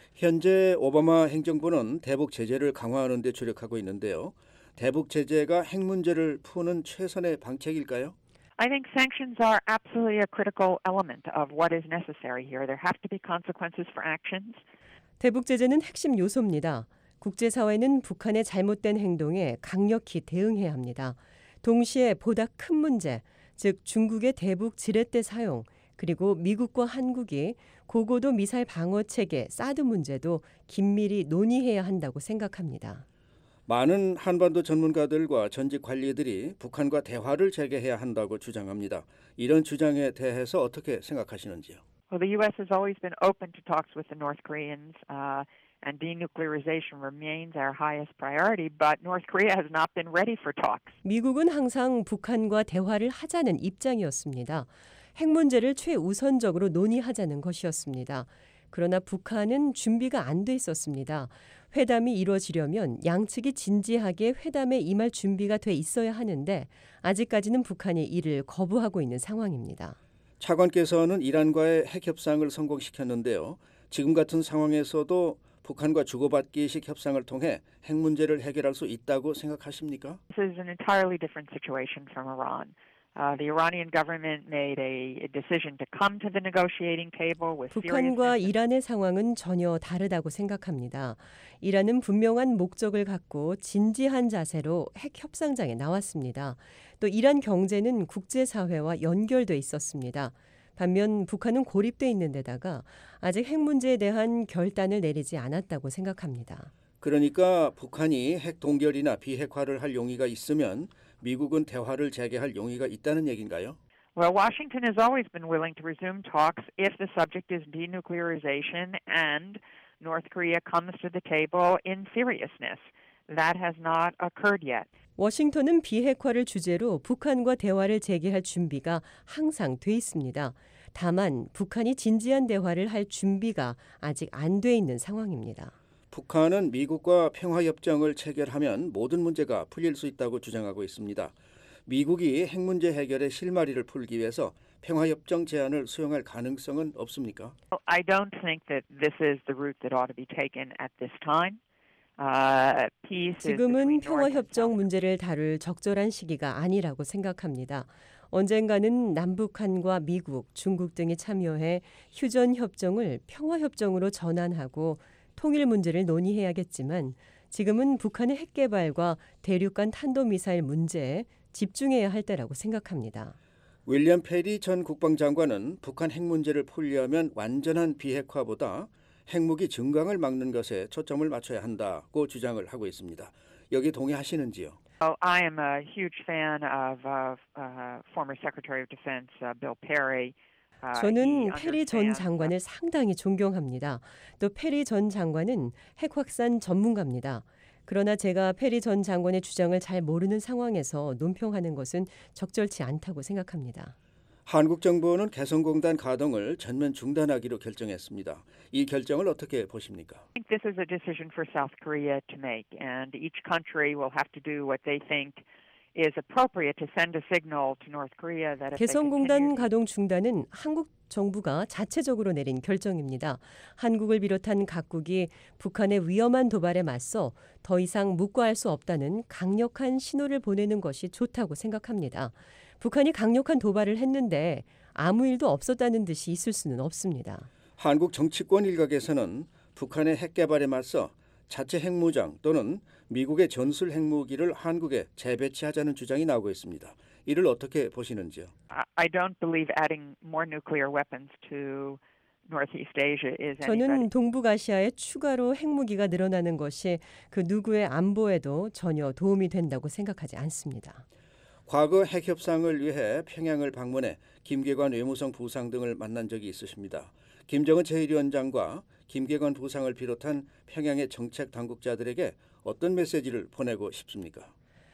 현재 오바마 행정부는 대북 제재를 강화하는 데 주력하고 있는데요. 대북 제재가 핵 문제를 푸는 최선의 방책일까요? I think sanctions are absolutely a critical element of what is necessary here. There have to be consequences for actions. 대북 제재는 핵심 요소입니다. 국제사회는 북한의 잘못된 행동에 강력히 대응해야 합니다. 동시에 보다 큰 문제, 즉 중국의 대북 지렛대 사용, 그리고 미국과 한국이 고고도 미사일 방어 체계 사드 문제도 긴밀히 논의해야 한다고 생각합니다. 많은 한반도 전문가들과 전직 관리들이 북한과 대화를 재개해야 한다고 주장합니다. 이런 주장에 대해서 어떻게 생각하시는지요? Well, the U S has always been open to talks with the North Koreans, uh, and denuclearization remains our highest priority, but North Korea has not been ready for talks. 미국은 항상 북한과 대화를 하자는 입장이었습니다. 핵 문제를 최우선적으로 논의하자는 것이었습니다. 그러나 북한은 준비가 안 돼 있었습니다. 회담이 이루어지려면 양측이 진지하게 회담에 임할 준비가 돼 있어야 하는데 아직까지는 북한이 이를 거부하고 있는 상황입니다. 차관께서는 이란과의 핵 협상을 성공시켰는데요. 지금 같은 상황에서도 북한과 주고받기식 협상을 통해 핵 문제를 해결할 수 있다고 생각하십니까? This is an entirely different situation from Iran. Uh, the Iranian government made a decision to come to the negotiating table with 북한과 이란의 상황은 전혀 다르다고 생각합니다. 이란은 분명한 목적을 갖고 진지한 자세로 핵 협상장에 나왔습니다. 또 이란 경제는 국제사회와 연결돼 있었습니다. 반면 북한은 고립돼 있는 데다가 아직 핵 문제에 대한 결단을 내리지 않았다고 생각합니다. 그러니까 북한이 핵 동결이나 비핵화를 할 용의가 있으면 미국은 대화를 재개할 용의가 있다는 얘기인가요? Well, Washington has always been willing to resume talks if the subject is denuclearization and North Korea comes to the table in seriousness. That has not occurred yet. 워싱턴은 비핵화를 주제로 북한과 대화를 재개할 준비가 항상 돼 있습니다. 다만 북한이 진지한 대화를 할 준비가 아직 안 돼 있는 상황입니다. 북한은 미국과 평화협정을 체결하면 모든 문제가 풀릴 수 있다고 주장하고 있습니다. 미국이 핵 문제 해결의 실마리를 풀기 위해서 평화협정 제안을 수용할 가능성은 없습니까? I don't think that this is the route that ought to be taken at this time. Uh, peace 지금은 평화협정 문제를 다룰 적절한 시기가 아니라고 생각합니다. 언젠가는 남북한과 미국, 중국 등이 참여해 휴전협정을 평화협정으로 전환하고 통일 문제를 논의해야겠지만 지금은 북한의 핵 개발과 대륙간 탄도미사일 문제에 집중해야 할 때라고 생각합니다. 윌리엄 페리 전 국방장관은 북한 핵 문제를 풀려면 완전한 비핵화보다 핵무기 증강을 막는 것에 초점을 맞춰야 한다고 주장을 하고 있습니다. 여기 동의하시는지요? Oh, I am a huge fan of uh, uh, former Secretary of Defense uh, Bill Perry. 저는 페리 전 장관을 상당히 존경합니다. 또 페리 전 장관은 핵 확산 전문가입니다. 그러나 제가 페리 전 장관의 주장을 잘 모르는 상황에서 논평하는 것은 적절치 않다고 생각합니다. 한국 정부는 개성공단 가동을 전면 중단하기로 결정했습니다. 이 결정을 어떻게 보십니까? I think this is a decision for South Korea to make, and each country will have to do what they think is appropriate to send a signal to North Korea that if they 개성공단 continue 가동 중단은 한국 정부가 자체적으로 내린 결정입니다. 한국을 비롯한 각국이 북한의 위험한 도발에 맞서 더 이상 묵과할 수 없다는 강력한 신호를 보내는 것이 좋다고 생각합니다. 북한이 강력한 도발을 했는데 아무 일도 없었다는 듯이 있을 수는 없습니다. 한국 정치권 일각에서는 북한의 핵 개발에 맞서 자체 핵무장 또는 미국의 전술 핵무기를 한국에 재배치하자는 주장이 나오고 있습니다. 이를 어떻게 보시는지요? I don't believe adding more nuclear weapons to Northeast Asia is 저는 anybody. 동북아시아에 추가로 핵무기가 늘어나는 것이 그 누구의 안보에도 전혀 도움이 된다고 생각하지 않습니다. 과거 핵 협상을 위해 평양을 방문해 김계관 외무성 부상 등을 만난 적이 있으십니다. 김정은 제일 위원장과 김계관 부상을 비롯한 평양의 정책 당국자들에게 어떤 메시지를 보내고 싶습니까?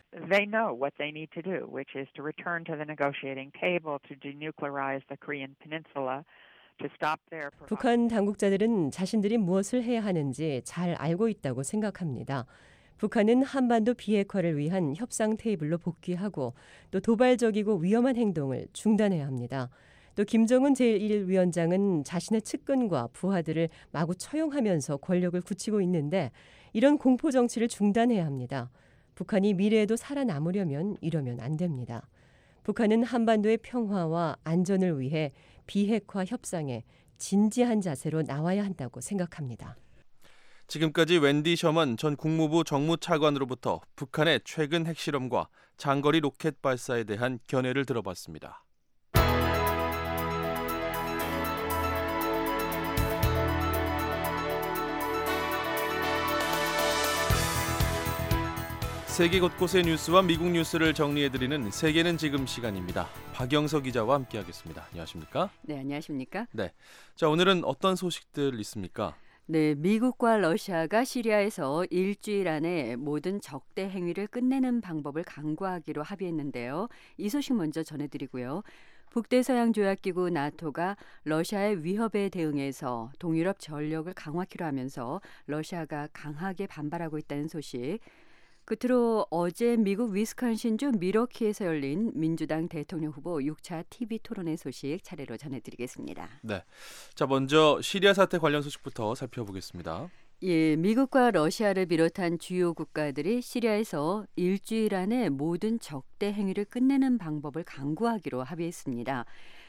they know what they need to do, which is to return to the negotiating table to denuclearize the Korean peninsula. 북한 당국자들은 자신들이 무엇을 해야 하는지 잘 알고 있다고 생각합니다. 북한은 한반도 비핵화를 위한 협상 테이블로 복귀하고 또 도발적이고 위험한 행동을 중단해야 합니다. 또 김정은 제일 위원장은 자신의 측근과 부하들을 마구 처형하면서 권력을 굳히고 있는데 이런 공포 정치를 중단해야 합니다. 북한이 미래에도 살아남으려면 이러면 안 됩니다. 북한은 한반도의 평화와 안전을 위해 비핵화 협상에 진지한 자세로 나와야 한다고 생각합니다. 지금까지 웬디 셔먼 전 국무부 정무차관으로부터 북한의 최근 핵실험과 장거리 로켓 발사에 대한 견해를 들어봤습니다. 세계 곳곳의 뉴스와 미국 뉴스를 정리해드리는 세계는 지금 시간입니다. 박영서 기자와 함께하겠습니다. 안녕하십니까? 네, 안녕하십니까? 네, 자 오늘은 어떤 소식들 있습니까? 네, 미국과 러시아가 시리아에서 일주일 안에 모든 적대 행위를 끝내는 방법을 강구하기로 합의했는데요. 이 소식 먼저 전해드리고요. 북대서양조약기구 나토가 러시아의 위협에 대응해서 동유럽 전력을 강화키로 하면서 러시아가 강하게 반발하고 있다는 소식. 끝으로 어제 미국 위스콘신주 밀워키에서 열린 민주당 대통령 후보 육 차 티비 토론회 소식 차례로 전해드리겠습니다. 네, 자 먼저 시리아 사태 관련 소식부터 살펴보겠습니다. 예, 미국과 러시아를 비롯한 주요 국가들이 시리아에서 일주일 안에 모든 적대 행위를 끝내는 방법을 강구하기로 합의했습니다.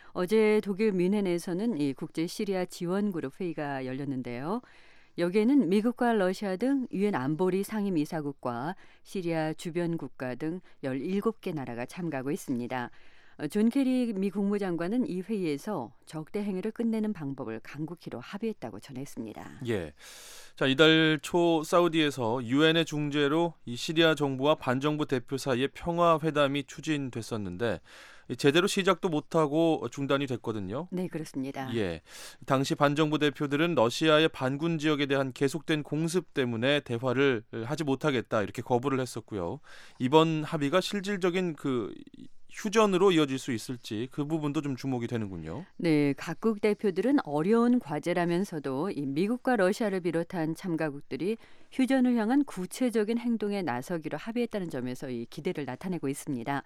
어제 독일 뮌헨에서는 이 국제 시리아 지원 그룹 회의가 열렸는데요. 여기에는 미국과 러시아 등 유엔 안보리 상임이사국과 시리아 주변 국가 등 열일곱 개 나라가 참가하고 있습니다. 존 케리 미 국무장관은 이 회의에서 적대 행위를 끝내는 방법을 강구키로 합의했다고 전했습니다. 예, 자 이달 초 사우디에서 유엔의 중재로 이 시리아 정부와 반정부 대표 사이의 평화 회담이 추진됐었는데 제대로 시작도 못하고 중단이 됐거든요. 네, 그렇습니다. 예, 당시 반정부 대표들은 러시아의 반군 지역에 대한 계속된 공습 때문에 대화를 하지 못하겠다 이렇게 거부를 했었고요. 이번 합의가 실질적인 그 휴전으로 이어질 수 있을지 그 부분도 좀 주목이 되는군요. 네, 각국 대표들은 어려운 과제라면서도 이 미국과 러시아를 비롯한 참가국들이 휴전을 향한 구체적인 행동에 나서기로 합의했다는 점에서 이 기대를 나타내고 있습니다.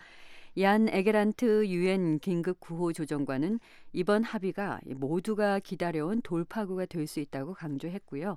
얀 에게란트 유엔 긴급 구호 조정관은 이번 합의가 모두가 기다려온 돌파구가 될 수 있다고 강조했고요.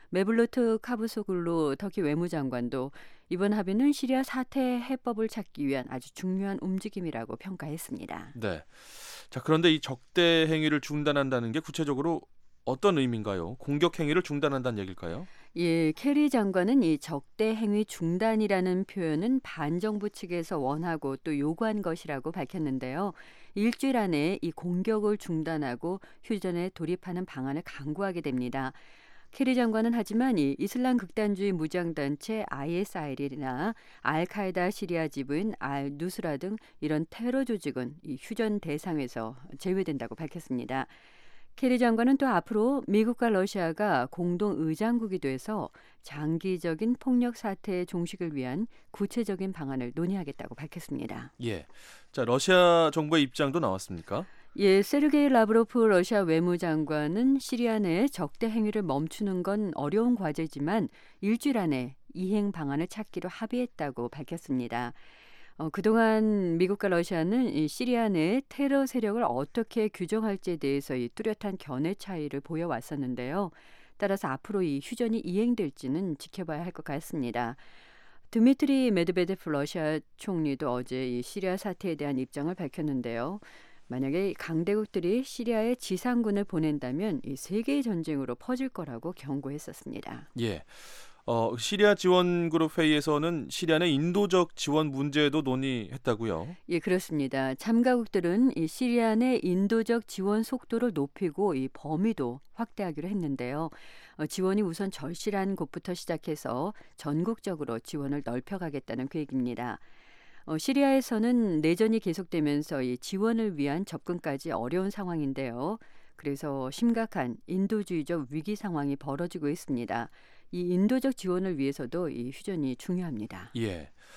메블로트 카부소글루 터키 외무장관도 이번 합의는 시리아 사태 해법을 찾기 위한 아주 중요한 움직임이라고 평가했습니다. 네. 자, 그런데 이 적대 행위를 중단한다는 게 구체적으로 어떤 의미인가요? 공격 행위를 중단한다는 얘기일까요? 예, 케리 장관은 이 적대 행위 중단이라는 표현은 반정부 측에서 원하고 또 요구한 것이라고 밝혔는데요. 일주일 안에 이 공격을 중단하고 휴전에 돌입하는 방안을 강구하게 됩니다. 케리 장관은 하지만 이 이슬람 극단주의 무장단체 아이에스아이엘이나 알카에다 시리아 지부인 알-누스라 등 이런 테러 조직은 이 휴전 대상에서 제외된다고 밝혔습니다. 케리 장관은 또 앞으로 미국과 러시아가 공동 의장국이 돼서 장기적인 폭력 사태의 종식을 위한 구체적인 방안을 논의하겠다고 밝혔습니다. 예, 자 러시아 정부의 입장도 나왔습니까? 예, 세르게이 라브로프 러시아 외무장관은 시리아 내 적대 행위를 멈추는 건 어려운 과제지만 일주일 안에 이행 방안을 찾기로 합의했다고 밝혔습니다. 어, 그동안 미국과 러시아는 이 시리아 내 테러 세력을 어떻게 규정할지에 대해서 이 뚜렷한 견해 차이를 보여왔었는데요. 따라서 앞으로 이 휴전이 이행될지는 지켜봐야 할 것 같습니다. 드미트리 메드베데프 러시아 총리도 어제 이 시리아 사태에 대한 입장을 밝혔는데요. 만약에 강대국들이 시리아에 지상군을 보낸다면 이 세계 전쟁으로 퍼질 거라고 경고했었습니다. 예. 어, 시리아 지원 그룹 회의에서는 시리아 내 인도적 지원 문제도 논의했다고요? 예, 그렇습니다. 참가국들은 이 시리아 내 인도적 지원 속도를 높이고 이 범위도 확대하기로 했는데요. 어, 지원이 우선 절실한 곳부터 시작해서 전국적으로 지원을 넓혀가겠다는 계획입니다. 어, 시리아에서는 내전이 계속되면서 이 지원을 위한 접근까지 어려운 상황인데요. 그래서 심각한 인도주의적 위기 상황이 벌어지고 있습니다. 이 인도적 지원을 위해서도 이 휴전이 중요합니다. 예.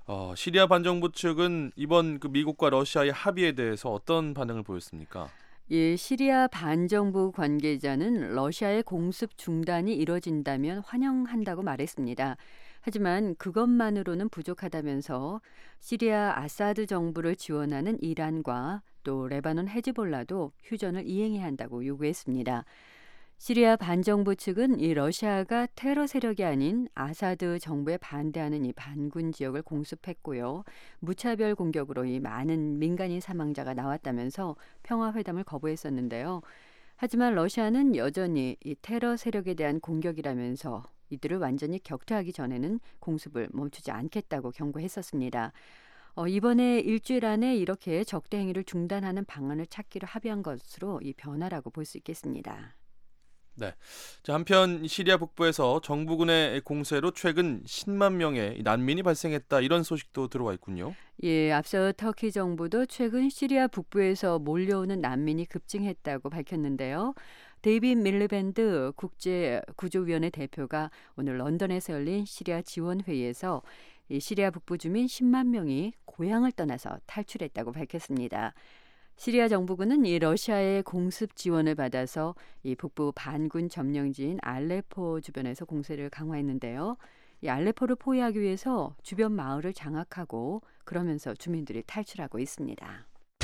어, 시리아 반정부 측은 이번 그 미국과 러시아의 합의에 대해서 어떤 반응을 보였습니까? 예, 시리아 반정부 관계자는 러시아의 공습 중단이 이뤄진다면 환영한다고 말했습니다. 하지만 그것만으로는 부족하다면서 시리아 아사드 정부를 지원하는 이란과 또 레바논 헤즈볼라도 휴전을 이행해야 한다고 요구했습니다. 시리아 반정부 측은 이 러시아가 테러 세력이 아닌 아사드 정부에 반대하는 이 반군 지역을 공습했고요. 무차별 공격으로 이 많은 민간인 사망자가 나왔다면서 평화회담을 거부했었는데요. 하지만 러시아는 여전히 이 테러 세력에 대한 공격이라면서 이들을 완전히 격퇴하기 전에는 공습을 멈추지 않겠다고 경고했었습니다. 어, 이번에 일주일 안에 이렇게 적대 행위를 중단하는 방안을 찾기로 합의한 것으로 이 변화라고 볼 수 있겠습니다. 네. 자, 한편 시리아 북부에서 정부군의 공세로 최근 십만 명의 난민이 발생했다 이런 소식도 들어와 있군요. 예, 앞서 터키 정부도 최근 시리아 북부에서 몰려오는 난민이 급증했다고 밝혔는데요. 데이빗 밀리밴드 국제구조위원회 대표가 오늘 런던에서 열린 시리아 지원회의에서 이 시리아 북부 주민 십만 명이 고향을 떠나서 탈출했다고 밝혔습니다. 시리아 정부군은 이 러시아의 공습 지원을 받아서 이 북부 반군 점령지인 알레포 주변에서 공세를 강화했는데요. 이 알레포를 포위하기 위해서 주변 마을을 장악하고 그러면서 주민들이 탈출하고 있습니다.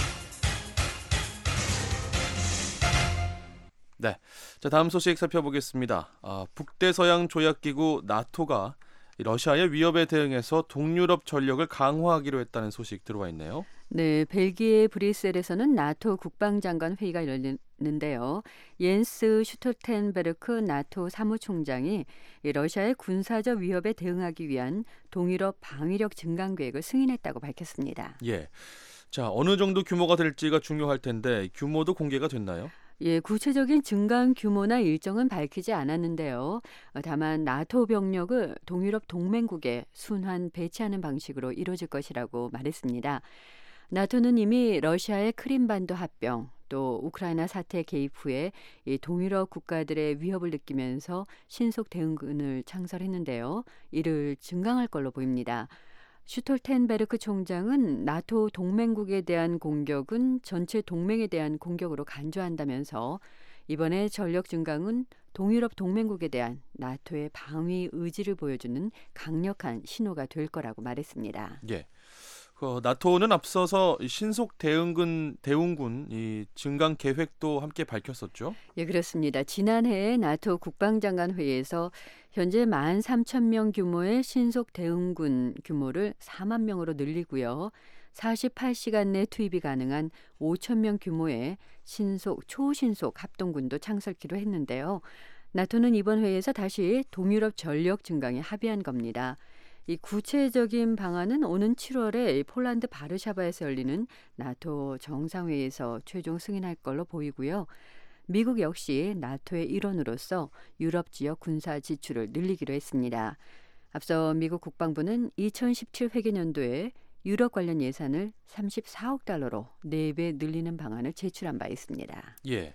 네, 자 다음 소식 살펴보겠습니다. 아, 북대서양 조약기구 나토가 러시아의 위협에 대응해서 동유럽 전력을 강화하기로 했다는 소식 들어와 있네요. 네, 벨기에 브뤼셀에서는 나토 국방장관 회의가 열리는데요. 옌스 슈톨텐베르크 나토 사무총장이 러시아의 군사적 위협에 대응하기 위한 동유럽 방위력 증강 계획을 승인했다고 밝혔습니다. 예, 자 어느 정도 규모가 될지가 중요할 텐데 규모도 공개가 됐나요? 예, 구체적인 증강 규모나 일정은 밝히지 않았는데요. 다만 나토 병력을 동유럽 동맹국에 순환 배치하는 방식으로 이루어질 것이라고 말했습니다. 나토는 이미 러시아의 크림반도 합병, 또 우크라이나 사태 개입 후에 이 동유럽 국가들의 위협을 느끼면서 신속 대응군을 창설했는데요. 이를 증강할 걸로 보입니다. 슈톨텐베르크 총장은 나토 동맹국에 대한 공격은 전체 동맹에 대한 공격으로 간주한다면서 이번에 전력 증강은 동유럽 동맹국에 대한 나토의 방위 의지를 보여주는 강력한 신호가 될 거라고 말했습니다. 예. 그 나토는 앞서서 신속 대응군 대응군 이 증강 계획도 함께 밝혔었죠. 예, 그렇습니다. 지난해 나토 국방장관 회의에서 현재 만 삼천 명 규모의 신속 대응군 규모를 사만 명으로 늘리고요. 사십팔 시간 내 투입이 가능한 오천 명 규모의 신속 초신속 합동군도 창설키로 했는데요. 나토는 이번 회의에서 다시 동유럽 전력 증강에 합의한 겁니다. 이 구체적인 방안은 오는 칠월에 폴란드 바르샤바에서 열리는 나토 정상회의에서 최종 승인할 걸로 보이고요. 미국 역시 나토의 일원으로서 유럽 지역 군사 지출을 늘리기로 했습니다. 앞서 미국 국방부는 이천십칠 회계년도에 유럽 관련 예산을 삼십사억 달러로 네 배 늘리는 방안을 제출한 바 있습니다. 예,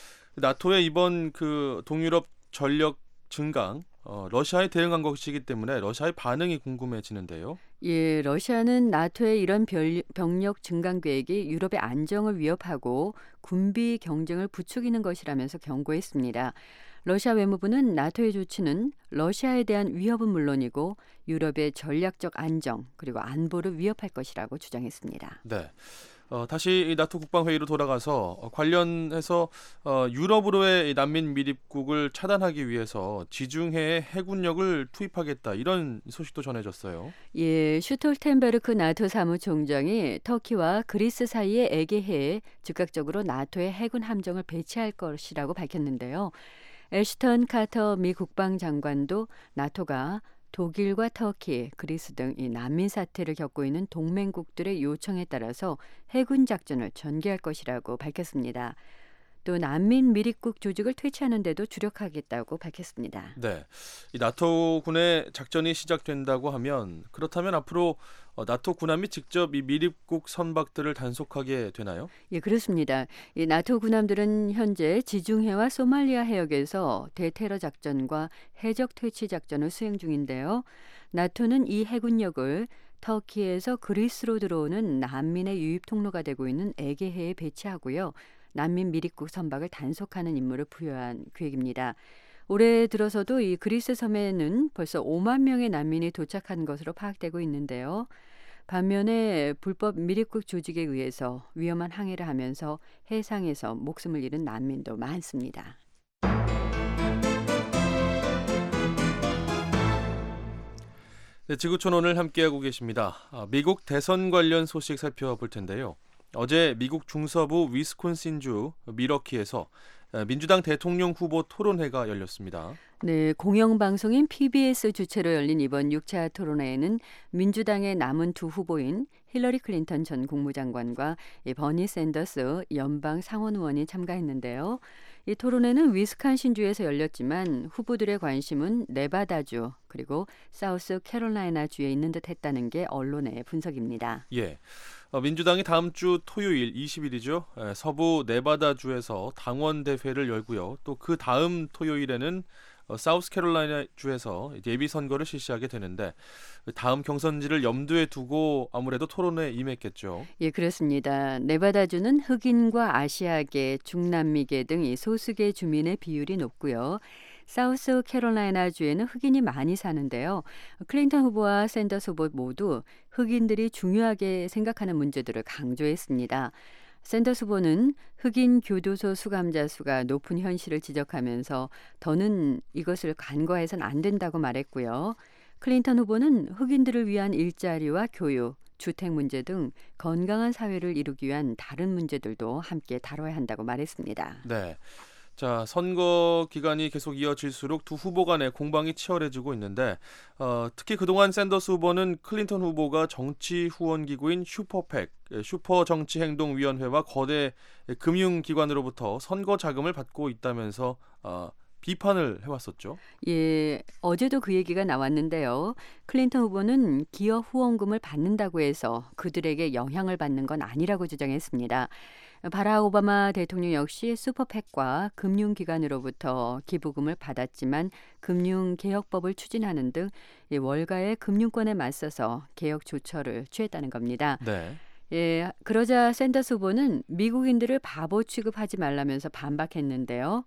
나토의 이번 그 동유럽 전력 증강 어, 러시아에 대응한 것이기 때문에 러시아의 반응이 궁금해지는데요. 예, 러시아는 나토의 이런 별, 병력 증강 계획이 유럽의 안정을 위협하고 군비 경쟁을 부추기는 것이라면서 경고했습니다. 러시아 외무부는 나토의 조치는 러시아에 대한 위협은 물론이고 유럽의 전략적 안정 그리고 안보를 위협할 것이라고 주장했습니다. 네. 어, 다시 나토 국방회의로 돌아가서 어, 관련해서 어, 유럽으로의 난민 밀입국을 차단하기 위해서 지중해에 해군력을 투입하겠다 이런 소식도 전해졌어요. 예, 슈톨텐베르크 나토 사무총장이 터키와 그리스 사이의 에게해에 즉각적으로 나토의 해군 함정을 배치할 것이라고 밝혔는데요. 애슈턴 카터 미 국방장관도 나토가 독일과 터키, 그리스 등 이 난민 사태를 겪고 있는 동맹국들의 요청에 따라서 해군 작전을 전개할 것이라고 밝혔습니다. 또 난민 밀입국 조직을 퇴치하는 데도 주력하겠다고 밝혔습니다. 네, 이 나토군의 작전이 시작된다고 하면 그렇다면 앞으로 어, 나토 군함이 직접 이 밀입국 선박들을 단속하게 되나요? 예, 그렇습니다. 이 나토 군함들은 현재 지중해와 소말리아 해역에서 대테러 작전과 해적 퇴치 작전을 수행 중인데요. 나토는 이 해군력을 터키에서 그리스로 들어오는 난민의 유입 통로가 되고 있는 에게해에 배치하고요. 난민 미립국 선박을 단속하는 임무를 부여한 계획입니다. 올해 들어서도 이 그리스 섬에는 벌써 오만 명의 난민이 도착한 것으로 파악되고 있는데요. 반면에 불법 미립국 조직에 의해서 위험한 항해를 하면서 해상에서 목숨을 잃은 난민도 많습니다. 네, 지구촌 오늘 함께하고 계십니다. 아, 미국 대선 관련 소식 살펴볼 텐데요. 어제 미국 중서부 위스콘신주 밀워키에서 민주당 대통령 후보 토론회가 열렸습니다. 네, 공영방송인 피비에스 주최로 열린 이번 육 차 토론회에는 민주당의 남은 두 후보인 힐러리 클린턴 전 국무장관과 버니 샌더스 연방 상원의원이 참가했는데요. 이 토론회는 위스콘신주에서 열렸지만 후보들의 관심은 네바다주 그리고 사우스 캐롤라이나주에 있는 듯 했다는 게 언론의 분석입니다. 예, 어, 민주당이 다음 주 토요일 이십 일이죠. 에, 서부 네바다주에서 당원 대회를 열고요. 또 그 다음 토요일에는 어, 사우스캐롤라이나주에서 예비 선거를 실시하게 되는데 다음 경선지를 염두에 두고 아무래도 토론회에 임했겠죠. 예, 그렇습니다. 네바다주는 흑인과 아시아계, 중남미계 등 이 소수계 주민의 비율이 높고요. 사우스 캐롤라이나주에는 흑인이 많이 사는데요. 클린턴 후보와 샌더스 후보 모두 흑인들이 중요하게 생각하는 문제들을 강조했습니다. 샌더스 후보는 흑인 교도소 수감자 수가 높은 현실을 지적하면서 더는 이것을 간과해서는 안 된다고 말했고요. 클린턴 후보는 흑인들을 위한 일자리와 교육, 주택 문제 등 건강한 사회를 이루기 위한 다른 문제들도 함께 다뤄야 한다고 말했습니다. 네. 자, 선거 기간이 계속 이어질수록 두 후보 간의 공방이 치열해지고 있는데 어, 특히 그동안 샌더스 후보는 클린턴 후보가 정치 후원 기구인 슈퍼팩, 슈퍼정치행동위원회와 거대 금융기관으로부터 선거 자금을 받고 있다면서 어, 비판을 해왔었죠. 예, 어제도 그 얘기가 나왔는데요. 클린턴 후보는 기업 후원금을 받는다고 해서 그들에게 영향을 받는 건 아니라고 주장했습니다. 바락 오바마 대통령 역시 슈퍼팩과 금융기관으로부터 기부금을 받았지만 금융개혁법을 추진하는 등 월가의 금융권에 맞서서 개혁 조처를 취했다는 겁니다. 네. 예, 그러자 샌더스 후보는 미국인들을 바보 취급하지 말라면서 반박했는데요.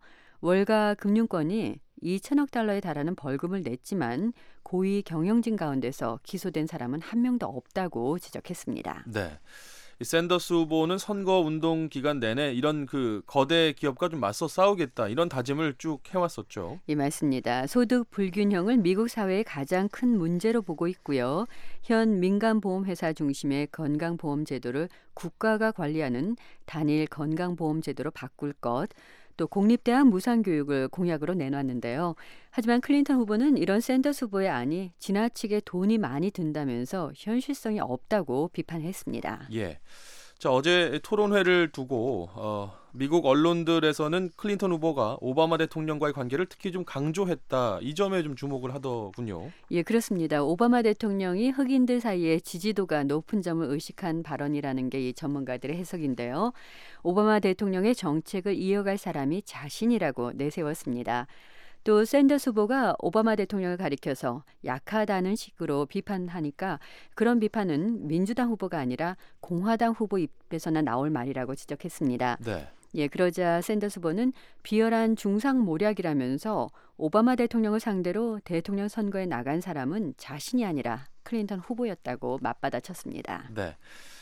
월가 금융권이 이천억 달러에 달하는 벌금을 냈지만 고위 경영진 가운데서 기소된 사람은 한 명도 없다고 지적했습니다. 네. 이 샌더스 후보는 선거 운동 기간 내내 이런 그 거대 기업과 좀 맞서 싸우겠다 이런 다짐을 쭉 해왔었죠. 예, 맞습니다. 소득 불균형을 미국 사회의 가장 큰 문제로 보고 있고요. 현 민간보험회사 중심의 건강보험 제도를 국가가 관리하는 단일 건강보험 제도로 바꿀 것, 또 공립대학 무상교육을 공약으로 내놨는데요. 하지만 클린턴 후보는 이런 샌더스 후보의 안이 지나치게 돈이 많이 든다면서 현실성이 없다고 비판했습니다. 예. 자, 어제 토론회를 두고 어, 미국 언론들에서는 클린턴 후보가 오바마 대통령과의 관계를 특히 좀 강조했다. 이 점에 좀 주목을 하더군요. 예, 그렇습니다. 오바마 대통령이 흑인들 사이에 지지도가 높은 점을 의식한 발언이라는 게 이 전문가들의 해석인데요. 오바마 대통령의 정책을 이어갈 사람이 자신이라고 내세웠습니다. 또 샌더스 후보가 오바마 대통령을 가리켜서 약하다는 식으로 비판하니까 그런 비판은 민주당 후보가 아니라 공화당 후보 입에서나 나올 말이라고 지적했습니다. 네. 예, 그러자 샌더스 후보는 비열한 중상모략이라면서 오바마 대통령을 상대로 대통령 선거에 나간 사람은 자신이 아니라 클린턴 후보였다고 맞받아쳤습니다. 네.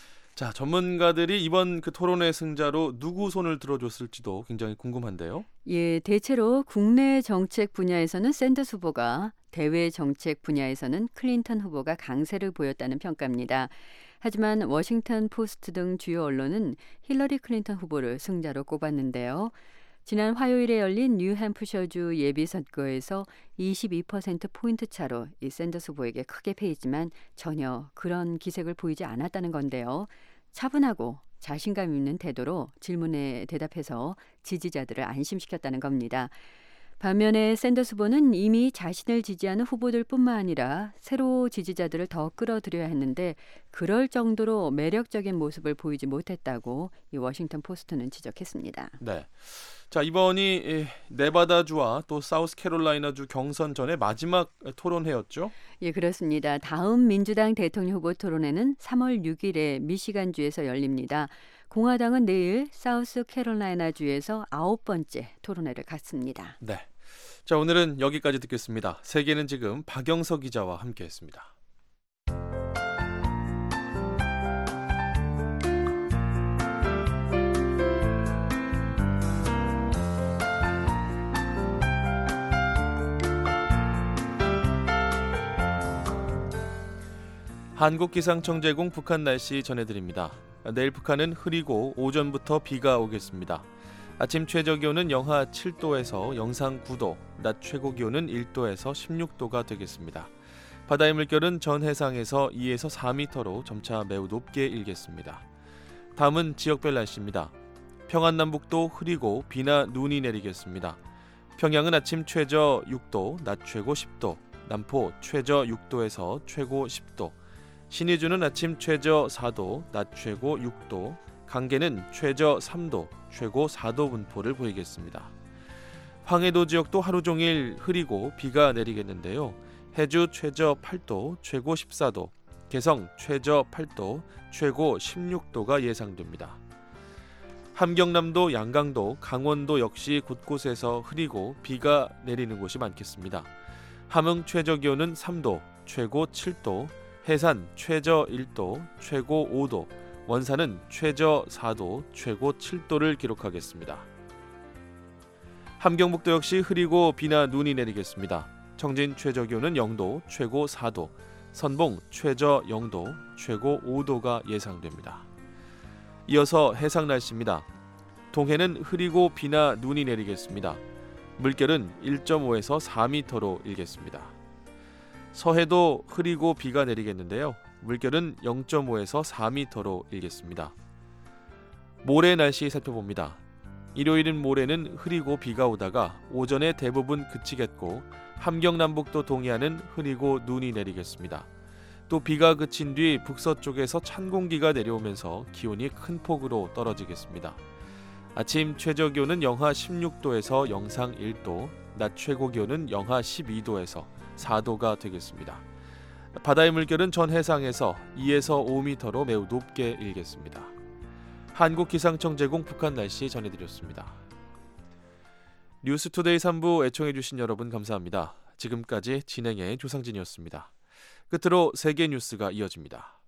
자, 전문가들이 이번 그 토론회 승자로 누구 손을 들어줬을지도 굉장히 궁금한데요. 예, 대체로 국내 정책 분야에서는 샌더스 후보가, 대외 정책 분야에서는 클린턴 후보가 강세를 보였다는 평가입니다. 하지만 워싱턴 포스트 등 주요 언론은 힐러리 클린턴 후보를 승자로 꼽았는데요. 지난 화요일에 열린 뉴햄프셔주 예비선거에서 이십이 퍼센트 포인트 차로 이 샌더스 후보에게 크게 패했지만 전혀 그런 기색을 보이지 않았다는 건데요. 차분하고 자신감 있는 태도로 질문에 대답해서 지지자들을 안심시켰다는 겁니다. 반면에 샌더스 후보는 이미 자신을 지지하는 후보들뿐만 아니라 새로 지지자들을 더 끌어들여야 했는데 그럴 정도로 매력적인 모습을 보이지 못했다고 이 워싱턴 포스트는 지적했습니다. 네. 자, 이번이 네바다주와 또 사우스캐롤라이나주 경선 전의 마지막 토론회였죠? 예, 그렇습니다. 다음 민주당 대통령 후보 토론회는 삼월 육일에 미시간주에서 열립니다. 공화당은 내일 사우스캐롤라이나주에서 아홉 번째 토론회를 갖습니다. 네. 자, 오늘은 여기까지 듣겠습니다. 세계는 지금 박영석 기자와 함께했습니다. 한국기상청 제공 북한 날씨 전해드립니다. 내일 북한은 흐리고 오전부터 비가 오겠습니다. 아침 최저기온은 영하 칠 도에서 영상 구 도, 낮 최고기온은 일 도에서 십육 도가 되겠습니다. 바다의 물결은 전 해상에서 이에서 사 미터로 점차 매우 높게 일겠습니다. 다음은 지역별 날씨입니다. 평안남북도 흐리고 비나 눈이 내리겠습니다. 평양은 아침 최저 육 도, 낮 최고 십 도, 남포 최저 육 도에서 최고 십 도, 신의주는 아침 최저 사 도, 낮 최고 육 도, 강계는 최저 삼 도, 최고 사 도 분포를 보이겠습니다. 황해도 지역도 하루 종일 흐리고 비가 내리겠는데요. 해주 최저 팔 도, 최고 십사 도, 개성 최저 팔 도, 최고 십육 도가 예상됩니다. 함경남도, 양강도, 강원도 역시 곳곳에서 흐리고 비가 내리는 곳이 많겠습니다. 함흥 최저 기온은 삼 도, 최고 칠 도, 해산 최저 일 도, 최고 오 도, 원산은 최저 사 도, 최고 칠 도를 기록하겠습니다. 함경북도 역시 흐리고 비나 눈이 내리겠습니다. 청진 최저 기온은 영 도, 최고 사 도, 선봉 최저 영 도, 최고 오 도가 예상됩니다. 이어서 해상 날씨입니다. 동해는 흐리고 비나 눈이 내리겠습니다. 물결은 일 점 오에서 사 미터로 일겠습니다. 서해도 흐리고 비가 내리겠는데요. 물결은 영 점 오에서 사 미터로 일겠습니다. 모레 날씨 살펴봅니다. 일요일인 모레는 흐리고 비가 오다가 오전에 대부분 그치겠고 함경남북도 동해안은 흐리고 눈이 내리겠습니다. 또 비가 그친 뒤 북서쪽에서 찬 공기가 내려오면서 기온이 큰 폭으로 떨어지겠습니다. 아침 최저 기온은 영하 십육 도에서 영상 일 도, 낮 최고 기온은 영하 십이 도에서 사 도가 되겠습니다. 바다의 물결은 전 해상에서 이에서 오 미터로 매우 높게 일겠습니다. 한국기상청 제공 북한 날씨 전해드렸습니다. 뉴스투데이 삼 부 애청해주신 여러분 감사합니다. 지금까지 진행의 조상진이었습니다. 끝으로 세계 뉴스가 이어집니다.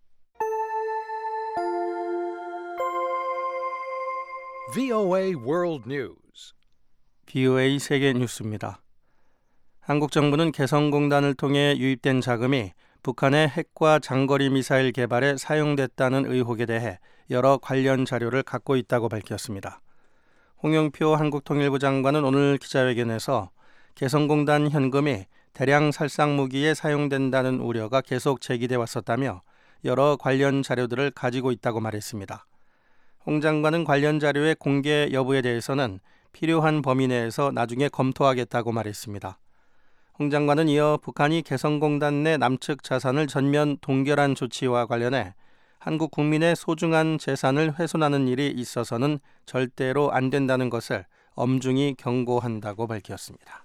브이오에이 World News. 브이오에이 세계 뉴스입니다. 한국 정부는 개성공단을 통해 유입된 자금이 북한의 핵과 장거리 미사일 개발에 사용됐다는 의혹에 대해 여러 관련 자료를 갖고 있다고 밝혔습니다. 홍영표 한국통일부 장관은 오늘 기자회견에서 개성공단 현금이 대량 살상 무기에 사용된다는 우려가 계속 제기돼 왔었다며 여러 관련 자료들을 가지고 있다고 말했습니다. 홍 장관은 관련 자료의 공개 여부에 대해서는 필요한 범위 내에서 나중에 검토하겠다고 말했습니다. 홍 장관은 이어 북한이 개성공단 내 남측 자산을 전면 동결한 조치와 관련해 한국 국민의 소중한 재산을 훼손하는 일이 있어서는 절대로 안 된다는 것을 엄중히 경고한다고 밝혔습니다.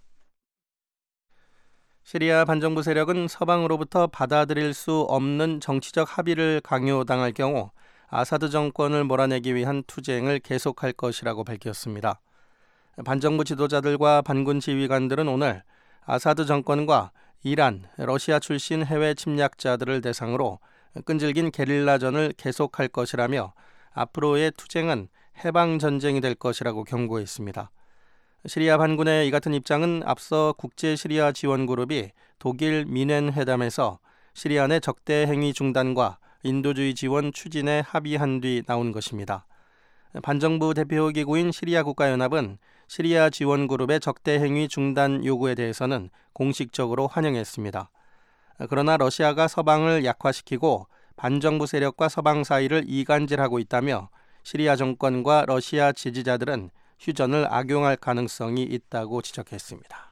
시리아 반정부 세력은 서방으로부터 받아들일 수 없는 정치적 합의를 강요당할 경우 아사드 정권을 몰아내기 위한 투쟁을 계속할 것이라고 밝혔습니다. 반정부 지도자들과 반군 지휘관들은 오늘 아사드 정권과 이란, 러시아 출신 해외 침략자들을 대상으로 끈질긴 게릴라전을 계속할 것이라며 앞으로의 투쟁은 해방전쟁이 될 것이라고 경고했습니다. 시리아 반군의 이 같은 입장은 앞서 국제시리아 지원그룹이 독일 미넨 회담에서 시리아 내 적대 행위 중단과 인도주의 지원 추진에 합의한 뒤 나온 것입니다. 반정부 대표기구인 시리아 국가연합은 시리아 지원그룹의 적대 행위 중단 요구에 대해서는 공식적으로 환영했습니다. 그러나 러시아가 서방을 약화시키고 반정부 세력과 서방 사이를 이간질하고 있다며 시리아 정권과 러시아 지지자들은 휴전을 악용할 가능성이 있다고 지적했습니다.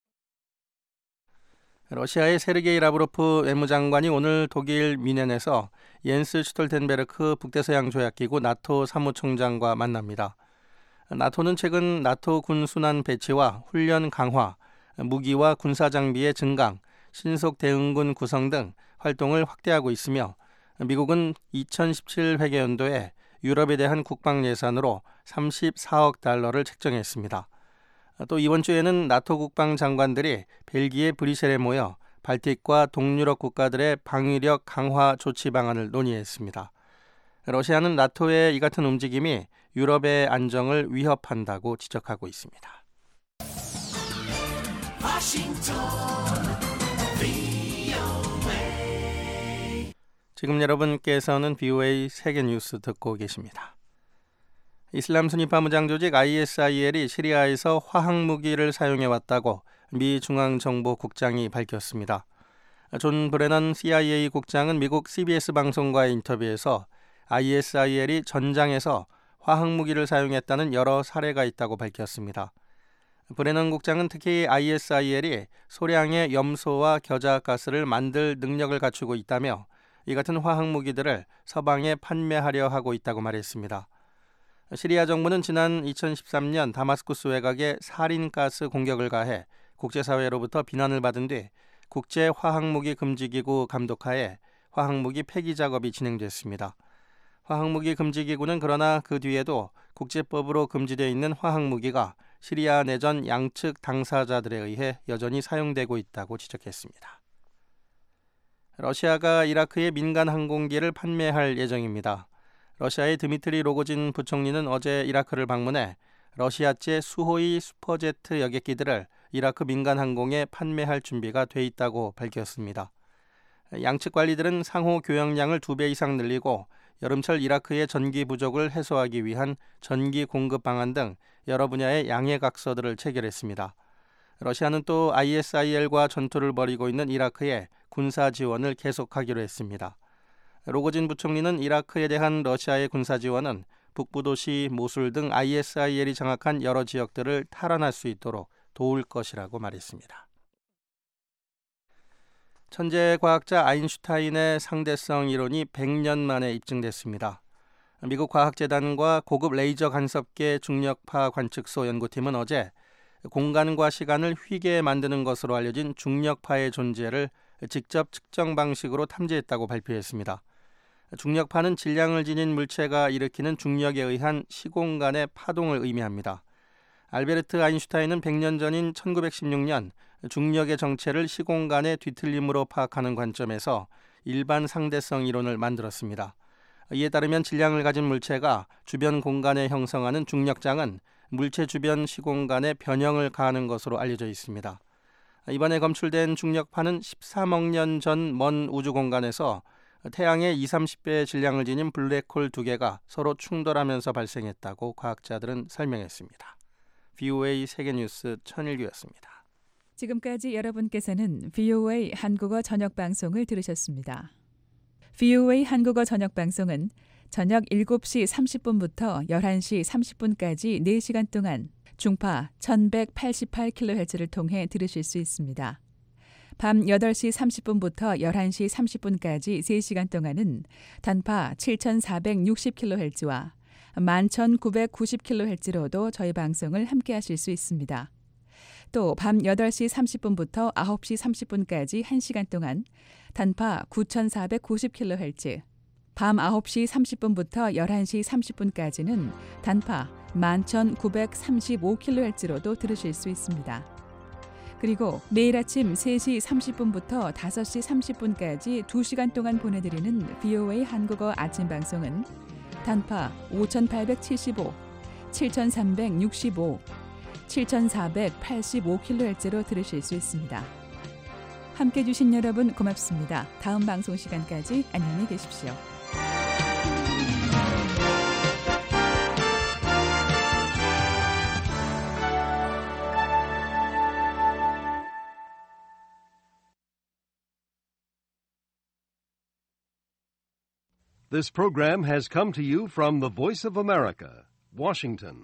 러시아의 세르게이 라브로프 외무장관이 오늘 독일 뮌헨에서 옌스 슈톨텐베르크 북대서양 조약기구 나토 사무총장과 만납니다. 나토는 최근 나토 군 순환 배치와 훈련 강화, 무기와 군사 장비의 증강, 신속 대응군 구성 등 활동을 확대하고 있으며 미국은 이천십칠 회계연도에 유럽에 대한 국방 예산으로 삼십사억 달러를 책정했습니다. 또 이번 주에는 나토 국방 장관들이 벨기에 브뤼셀에 모여 발틱과 동유럽 국가들의 방위력 강화 조치 방안을 논의했습니다. 러시아는 나토의 이 같은 움직임이 유럽의 안정을 위협한다고 지적하고 있습니다. 워싱턴 브이오에이. 지금 여러분께서는 브이오에이 세계 뉴스 듣고 계십니다. 이슬람 순위파 무장 조직 아이에스아이엘이 시리아에서 화학무기를 사용해왔다고 미 중앙정보국장이 밝혔습니다. 존 브레넌 씨아이에이 국장은 미국 씨비에스 방송과의 인터뷰에서 아이에스아이엘이 전장에서 화학무기를 사용했다는 여러 사례가 있다고 밝혔습니다. 브레넌 국장은 특히 아이에스아이엘이 소량의 염소와 겨자가스를 만들 능력을 갖추고 있다며 이 같은 화학무기들을 서방에 판매하려 하고 있다고 말했습니다. 시리아 정부는 지난 이천십삼 년 다마스쿠스 외곽에 살인가스 공격을 가해 국제사회로부터 비난을 받은 뒤 국제화학무기 금지기구 감독하에 화학무기 폐기 작업이 진행됐습니다. 화학무기 금지기구는 그러나 그 뒤에도 국제법으로 금지되어 있는 화학무기가 시리아 내전 양측 당사자들에 의해 여전히 사용되고 있다고 지적했습니다. 러시아가 이라크에 민간 항공기를 판매할 예정입니다. 러시아의 드미트리 로고진 부총리는 어제 이라크를 방문해 러시아제 수호이 슈퍼제트 여객기들을 이라크 민간 항공에 판매할 준비가 돼 있다고 밝혔습니다. 양측 관리들은 상호 교역량을 두 배 이상 늘리고 여름철 이라크의 전기 부족을 해소하기 위한 전기 공급 방안 등 여러 분야의 양해각서들을 체결했습니다. 러시아는 또 아이에스아이엘과 전투를 벌이고 있는 이라크에 군사 지원을 계속하기로 했습니다. 로고진 부총리는 이라크에 대한 러시아의 군사 지원은 북부 도시 모술 등 아이에스아이엘이 장악한 여러 지역들을 탈환할 수 있도록 도울 것이라고 말했습니다. 천재 과학자 아인슈타인의 상대성 이론이 백 년 만에 입증됐습니다. 미국 과학재단과 고급 레이저 간섭계 중력파 관측소 연구팀은 어제 공간과 시간을 휘게 만드는 것으로 알려진 중력파의 존재를 직접 측정 방식으로 탐지했다고 발표했습니다. 중력파는 질량을 지닌 물체가 일으키는 중력에 의한 시공간의 파동을 의미합니다. 알베르트 아인슈타인은 백 년 전인 천구백십육 년 중력의 정체를 시공간의 뒤틀림으로 파악하는 관점에서 일반 상대성 이론을 만들었습니다. 이에 따르면 질량을 가진 물체가 주변 공간에 형성하는 중력장은 물체 주변 시공간에 변형을 가하는 것으로 알려져 있습니다. 이번에 검출된 중력파는 십삼억 년 전 먼 우주 공간에서 태양의 이삼십 배의 질량을 지닌 블랙홀 두 개가 서로 충돌하면서 발생했다고 과학자들은 설명했습니다. 브이오에이 세계뉴스 천일규였습니다. 지금까지 여러분께서는 브이오에이 한국어 저녁방송을 들으셨습니다. 브이오에이 한국어 저녁방송은 저녁 일곱 시 삼십 분부터 열한 시 삼십 분까지 네 시간 동안 중파 천백팔십팔 킬로헤르츠를 통해 들으실 수 있습니다. 밤 여덟 시 삼십 분부터 열한 시 삼십 분까지 세 시간 동안은 단파 칠천사백육십 킬로헤르츠와 만 천구백구십 킬로헤르츠로도 저희 방송을 함께하실 수 있습니다. 또 밤 여덟 시 삼십 분부터 아홉 시 삼십 분까지 한 시간 동안 단파 구천사백구십 킬로헤르츠, 밤 아홉 시 삼십 분부터 열한 시 삼십 분까지는 단파 만 천구백삼십오 킬로헤르츠로도 들으실 수 있습니다. 그리고 매일 아침 세 시 삼십 분부터 다섯 시 삼십 분까지 두 시간 동안 보내드리는 브이오에이 한국어 아침 방송은 단파 오천팔백칠십오, 칠천삼백육십오, 칠천사백팔십오 킬로헤르츠로 들으실 수 있습니다. 함께해 주신 여러분 고맙습니다. 다음 방송 시간까지 안녕히 계십시오. This program has come to you from the Voice of America, Washington.